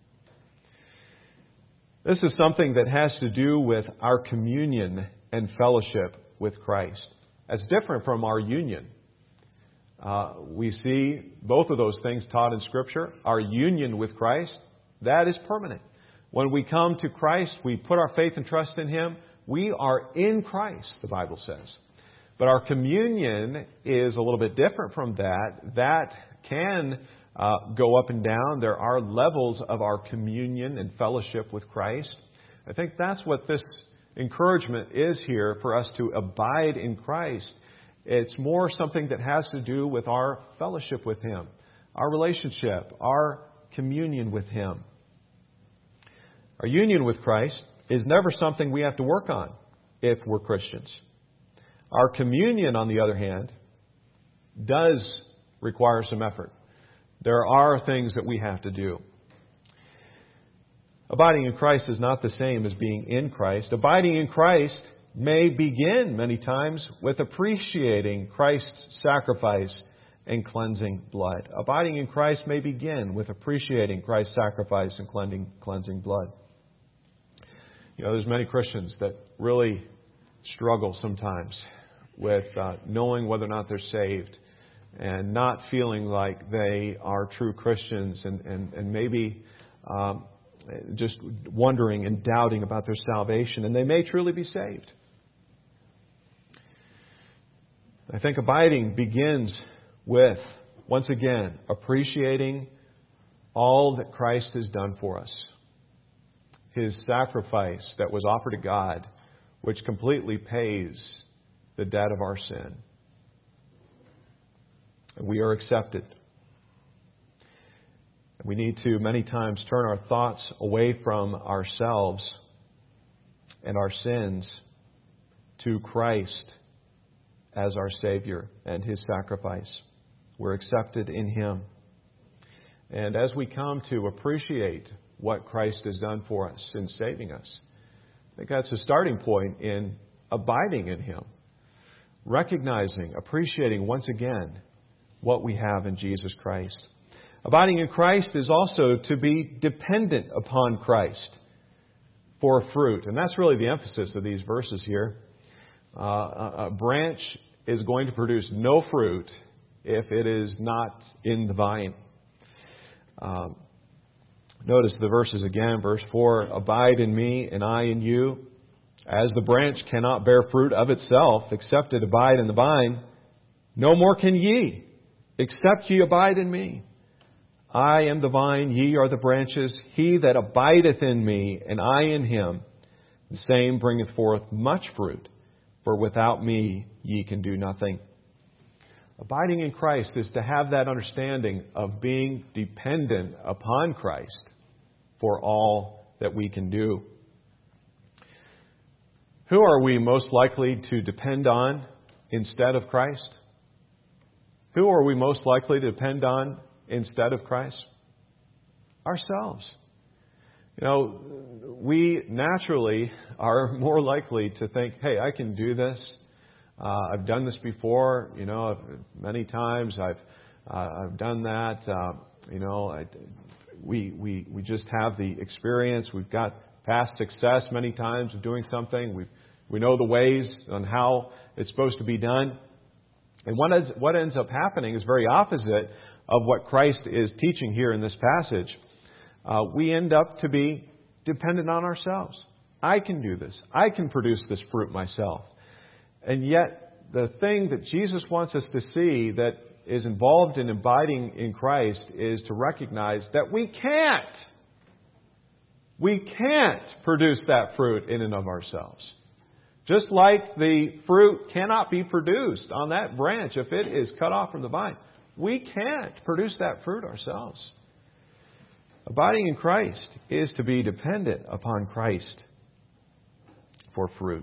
This is something that has to do with our communion and fellowship with Christ. That's different from our union. Uh, we see both of those things taught in Scripture. Our union with Christ, that is permanent. When we come to Christ, we put our faith and trust in Him. We are in Christ, the Bible says. But our communion is a little bit different from that. That can uh, go up and down. There are levels of our communion and fellowship with Christ. I think that's what this encouragement is here for us to abide in Christ. It's more something that has to do with our fellowship with Him, our relationship, our communion with Him. Our union with Christ is never something we have to work on if we're Christians. Our communion, on the other hand, does require some effort. There are things that we have to do. Abiding in Christ is not the same as being in Christ. Abiding in Christ may begin many times with appreciating Christ's sacrifice and cleansing blood. Abiding in Christ may begin with appreciating Christ's sacrifice and cleansing, cleansing blood. You know, there's many Christians that really struggle sometimes with uh, knowing whether or not they're saved and not feeling like they are true Christians and, and, and maybe um, just wondering and doubting about their salvation. And they may truly be saved. I think abiding begins with, once again, appreciating all that Christ has done for us. His sacrifice that was offered to God, which completely pays the debt of our sin. And we are accepted. We need to, many times, turn our thoughts away from ourselves and our sins to Christ as our Savior and His sacrifice. We're accepted in Him. And as we come to appreciate what Christ has done for us in saving us, I think that's a starting point in abiding in Him. Recognizing, appreciating once again what we have in Jesus Christ. Abiding in Christ is also to be dependent upon Christ for fruit. And that's really the emphasis of these verses here. Uh, a, a branch is going to produce no fruit if it is not in the vine. Um, notice the verses again. Verse four, abide in me and I in you. As the branch cannot bear fruit of itself, except it abide in the vine, no more can ye, except ye abide in me. I am the vine, ye are the branches. He that abideth in me, and I in him, the same bringeth forth much fruit. For without me ye can do nothing. Abiding in Christ is to have that understanding of being dependent upon Christ for all that we can do. Who are we most likely to depend on instead of Christ? Who are we most likely to depend on instead of Christ? Ourselves. You know, we naturally are more likely to think, hey, I can do this. Uh, I've done this before, you know, many times. I've uh, I've done that. Uh, you know, I, we we we just have the experience. We've got past success many times of doing something. We we know the ways on how it's supposed to be done. And what is, what ends up happening is very opposite of what Christ is teaching here in this passage. Uh, we end up to be dependent on ourselves. I can do this. I can produce this fruit myself. And yet, the thing that Jesus wants us to see that is involved in abiding in Christ is to recognize that we can't. We can't produce that fruit in and of ourselves. Just like the fruit cannot be produced on that branch if it is cut off from the vine. We can't produce that fruit ourselves. Abiding in Christ is to be dependent upon Christ for fruit.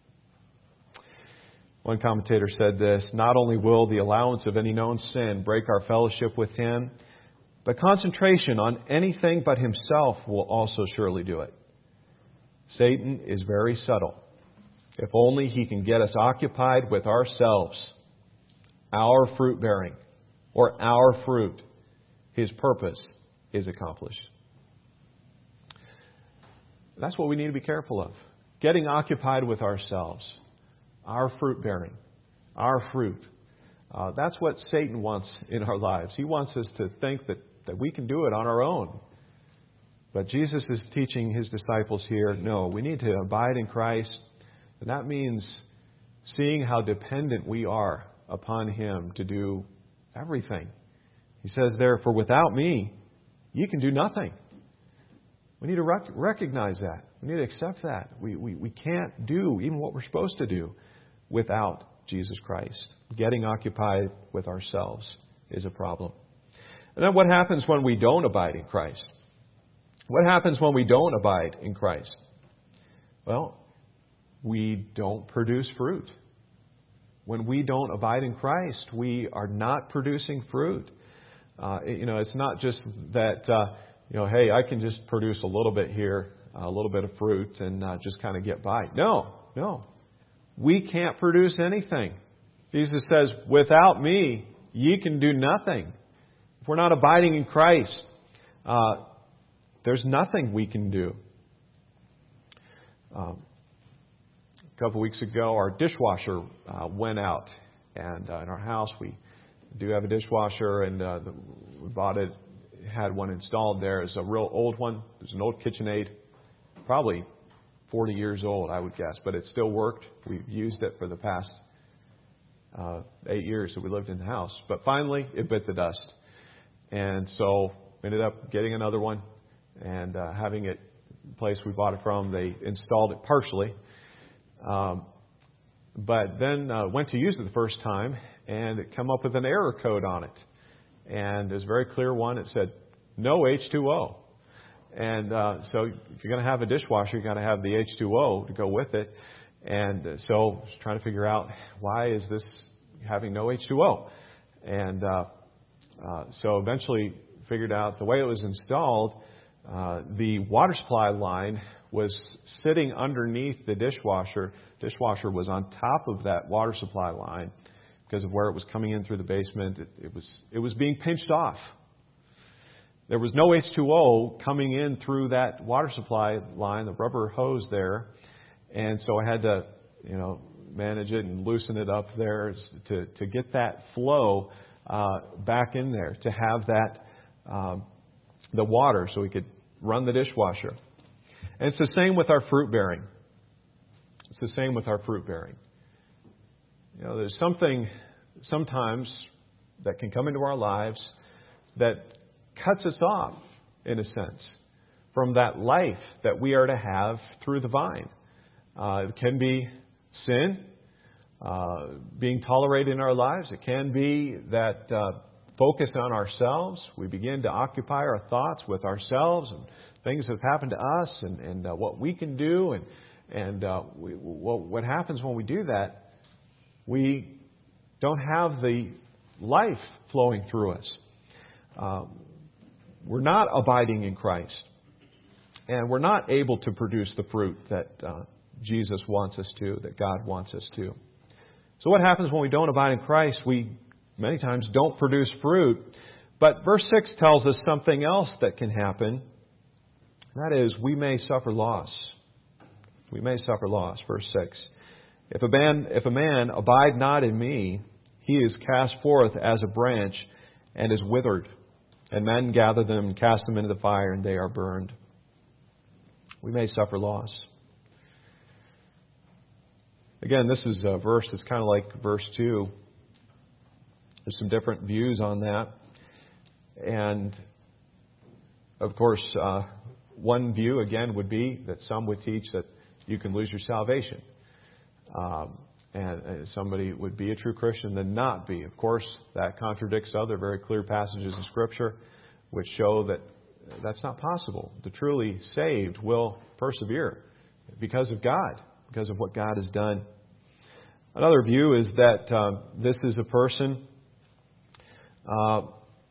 One commentator said this, not only will the allowance of any known sin break our fellowship with Him, but concentration on anything but Himself will also surely do it. Satan is very subtle. If only he can get us occupied with ourselves, our fruit bearing, or our fruit, his purpose is accomplished. That's what we need to be careful of. Getting occupied with ourselves, our fruit bearing, our fruit. Uh, that's what Satan wants in our lives. He wants us to think that, that we can do it on our own. But Jesus is teaching His disciples here, no, we need to abide in Christ. And that means seeing how dependent we are upon Him to do everything. He says there, for without me, you can do nothing. We need to rec- recognize that. We need to accept that. We, we, we can't do even what we're supposed to do without Jesus Christ. Getting occupied with ourselves is a problem. And then what happens when we don't abide in Christ? What happens when we don't abide in Christ? Well, we don't produce fruit. When we don't abide in Christ, we are not producing fruit. Uh, you know, it's not just that uh, you know, hey, I can just produce a little bit here, a little bit of fruit, and uh, just kind of get by. No, no. We can't produce anything. Jesus says, without me, ye can do nothing. If we're not abiding in Christ, uh, there's nothing we can do. Um, a couple weeks ago, our dishwasher uh, went out. And uh, in our house, we do have a dishwasher, and uh, the, we bought it, had one installed there. It's a real old one. It's an old KitchenAid, probably forty years old, I would guess, but it still worked. We've used it for the past uh, eight years that we lived in the house. But finally, it bit the dust. And so we ended up getting another one and uh, having it, the place we bought it from, they installed it partially. Um, but then uh, went to use it the first time, and it came up with an error code on it. And there's a very clear one. It said, no H two O. And uh, so if you're going to have a dishwasher, you've got to have the H two O to go with it. And uh, so I was trying to figure out, why is this having no H two O? And uh, uh, so eventually figured out the way it was installed, uh, the water supply line was sitting underneath the dishwasher. Dishwasher was on top of that water supply line because of where it was coming in through the basement. It, it was it was being pinched off. There was no H two O coming in through that water supply line, the rubber hose there, and so I had to, you know, manage it and loosen it up there to to get that flow uh, back in there, to have that um, the water so we could run the dishwasher. And it's the same with our fruit bearing. It's the same with our fruit bearing. You know, there's something sometimes that can come into our lives that cuts us off, in a sense, from that life that we are to have through the vine. Uh, it can be sin uh, being tolerated in our lives. It can be that uh, focus on ourselves. We begin to occupy our thoughts with ourselves and things that have happened to us, and, and uh, what we can do, and and uh, we, what, what happens when we do that, we don't have the life flowing through us. Um, we're not abiding in Christ, and we're not able to produce the fruit that uh, Jesus wants us to, that God wants us to. So what happens when we don't abide in Christ? We many times don't produce fruit. But verse six tells us something else that can happen. That is, we may suffer loss. We may suffer loss. Verse six. If a man, if a man abide not in me, he is cast forth as a branch and is withered. And men gather them and cast them into the fire, and they are burned. We may suffer loss. Again, this is a verse that's kind of like verse two. There's some different views on that. And, of course, uh, one view, again, would be that some would teach that you can lose your salvation. Um, and, and somebody would be a true Christian then not be. Of course, that contradicts other very clear passages of Scripture which show that that's not possible. The truly saved will persevere because of God, because of what God has done. Another view is that uh, this is a person uh,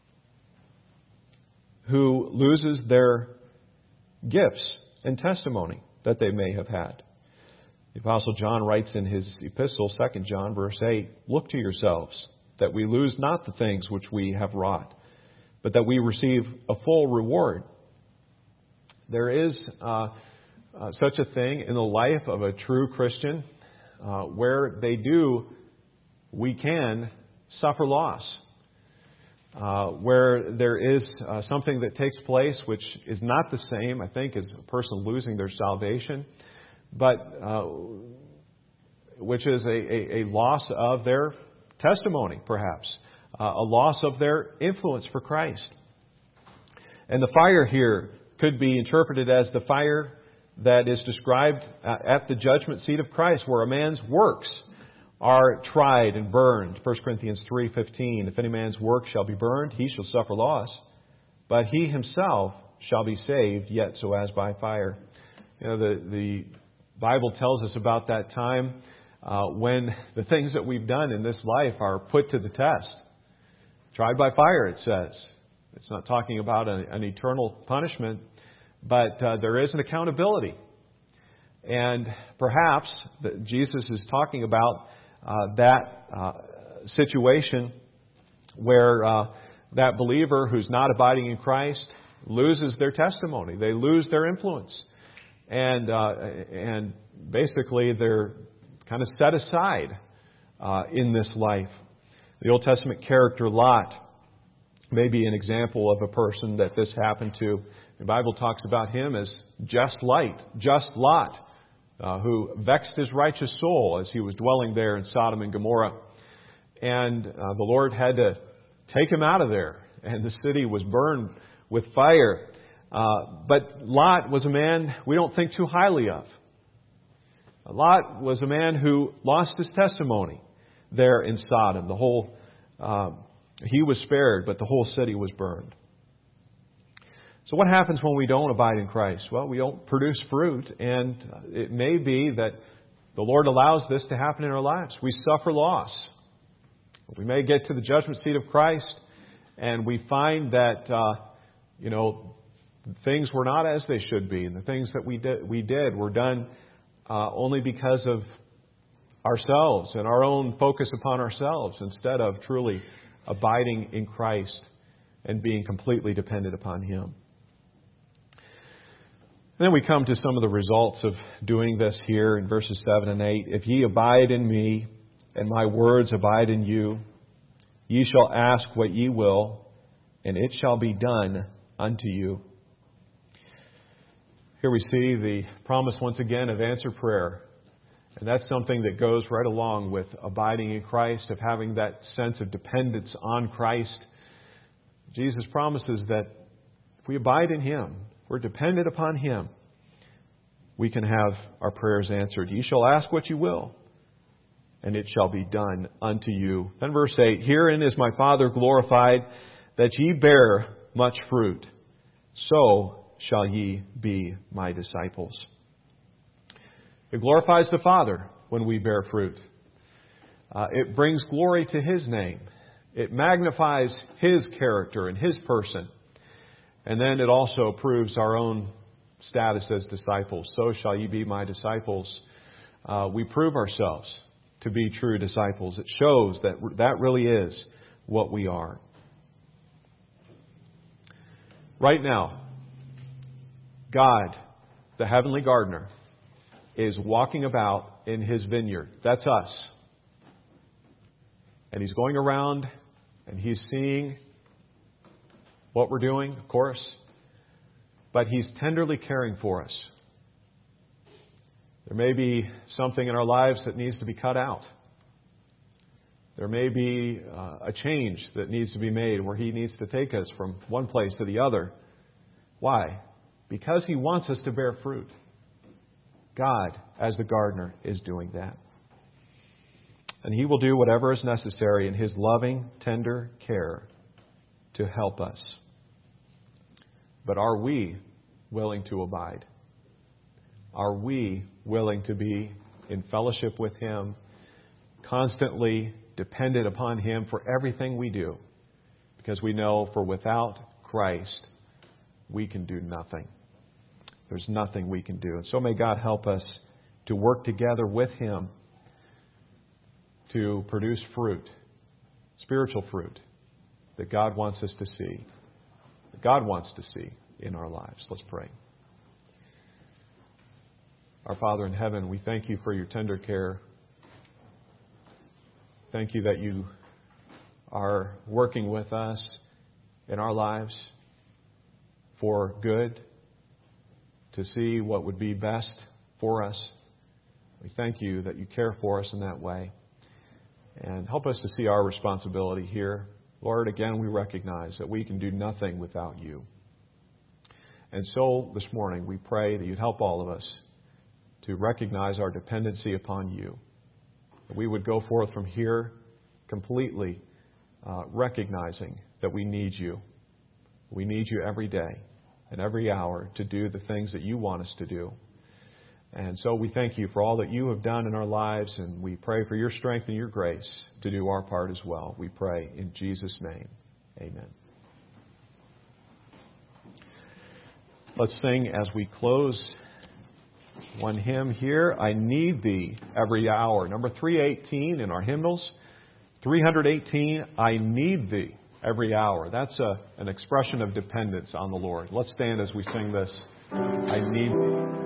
who loses their gifts and testimony that they may have had. The Apostle John writes in his epistle, Second John, verse eight, look to yourselves, that we lose not the things which we have wrought, but that we receive a full reward. There is uh, uh, such a thing in the life of a true Christian uh, where they do, we can suffer loss. Uh, where there is uh, something that takes place which is not the same, I think, as a person losing their salvation, but uh, which is a, a, a loss of their testimony, perhaps, uh, a loss of their influence for Christ. And the fire here could be interpreted as the fire that is described at the judgment seat of Christ, where a man's works are tried and burned. First Corinthians three fifteen, if any man's work shall be burned, he shall suffer loss, but he himself shall be saved, yet so as by fire. You know, the, the Bible tells us about that time uh, when the things that we've done in this life are put to the test. Tried by fire, it says. It's not talking about an, an eternal punishment, but uh, there is an accountability. And perhaps that Jesus is talking about uh, that uh, situation where uh, that believer who's not abiding in Christ loses their testimony. They lose their influence. And uh, and basically they're kind of set aside uh, in this life. The Old Testament character Lot may be an example of a person that this happened to. The Bible talks about him as just light, just Lot, uh, who vexed his righteous soul as he was dwelling there in Sodom and Gomorrah. And uh, the Lord had to take him out of there, and the city was burned with fire. Uh, but Lot was a man we don't think too highly of. Lot was a man who lost his testimony there in Sodom. The whole, uh, he was spared, but the whole city was burned. So what happens when we don't abide in Christ? Well, we don't produce fruit, and it may be that the Lord allows this to happen in our lives. We suffer loss. We may get to the judgment seat of Christ, and we find that, uh, you know, things were not as they should be, and the things that we did, we did were done uh, only because of ourselves and our own focus upon ourselves instead of truly abiding in Christ and being completely dependent upon Him. And then we come to some of the results of doing this here in verses seven and eight. If ye abide in me, and my words abide in you, ye shall ask what ye will, and it shall be done unto you. Here we see the promise once again of answered prayer. And that's something that goes right along with abiding in Christ, of having that sense of dependence on Christ. Jesus promises that if we abide in Him, we're dependent upon Him, we can have our prayers answered. Ye shall ask what you will, and it shall be done unto you. Then verse eight, herein is my Father glorified, that ye bear much fruit. So shall ye be my disciples. It glorifies the Father when we bear fruit. Uh, it brings glory to His name. It magnifies His character and His person. And then it also proves our own status as disciples. So shall ye be my disciples. Uh, we prove ourselves to be true disciples. It shows that that really is what we are. Right now, God, the heavenly gardener, is walking about in His vineyard. That's us. And He's going around and He's seeing what we're doing, of course, but He's tenderly caring for us. There may be something in our lives that needs to be cut out. There may be uh, a change that needs to be made where He needs to take us from one place to the other. Why? Because He wants us to bear fruit. God, as the gardener, is doing that. And He will do whatever is necessary in His loving, tender care to help us. But are we willing to abide? Are we willing to be in fellowship with Him, constantly dependent upon Him for everything we do? Because we know, for without Christ, we can do nothing. There's nothing we can do. And so may God help us to work together with Him to produce fruit, spiritual fruit, that God wants us to see, that God wants to see in our lives. Let's pray. Our Father in heaven, we thank You for Your tender care. Thank You that You are working with us in our lives for good, to see what would be best for us. We thank You that You care for us in that way. And help us to see our responsibility here. Lord, again, we recognize that we can do nothing without You. And so this morning we pray that You'd help all of us to recognize our dependency upon You. That we would go forth from here completely uh, recognizing that we need You. We need You every day and every hour to do the things that You want us to do. And so we thank You for all that You have done in our lives, and we pray for Your strength and Your grace to do our part as well. We pray in Jesus' name. Amen. Let's sing as we close one hymn here, I Need Thee Every Hour. Number three eighteen in our hymnals. three eighteen, I Need Thee Every Hour. That's a, an expression of dependence on the Lord. Let's stand as we sing this. I need Thee.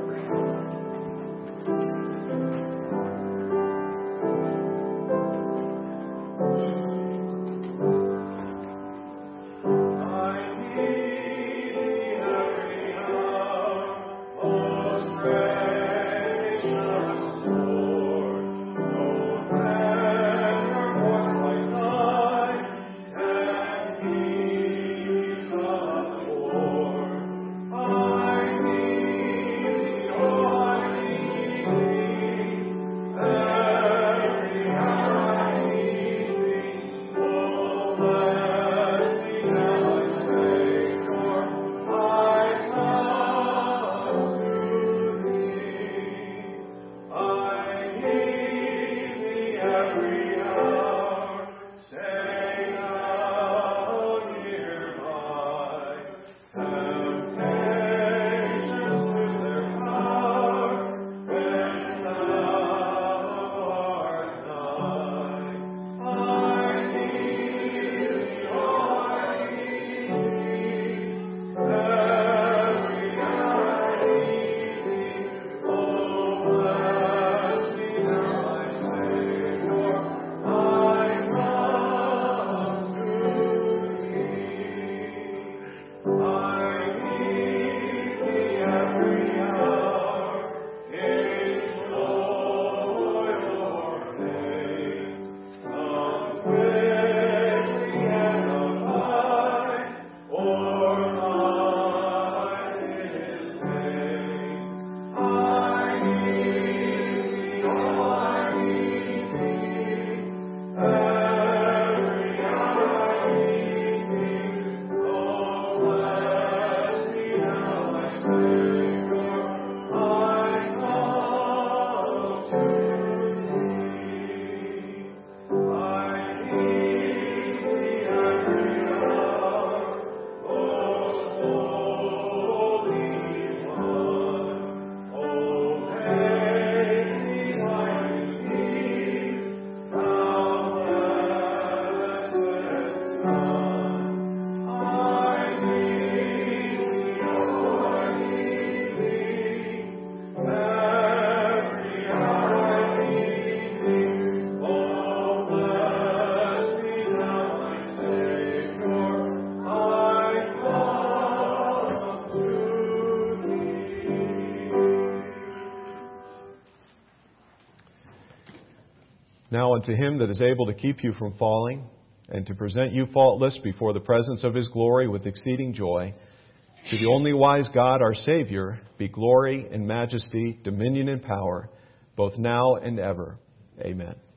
Now unto Him that is able to keep you from falling, and to present you faultless before the presence of His glory with exceeding joy, to the only wise God our Savior, be glory and majesty, dominion and power, both now and ever. Amen.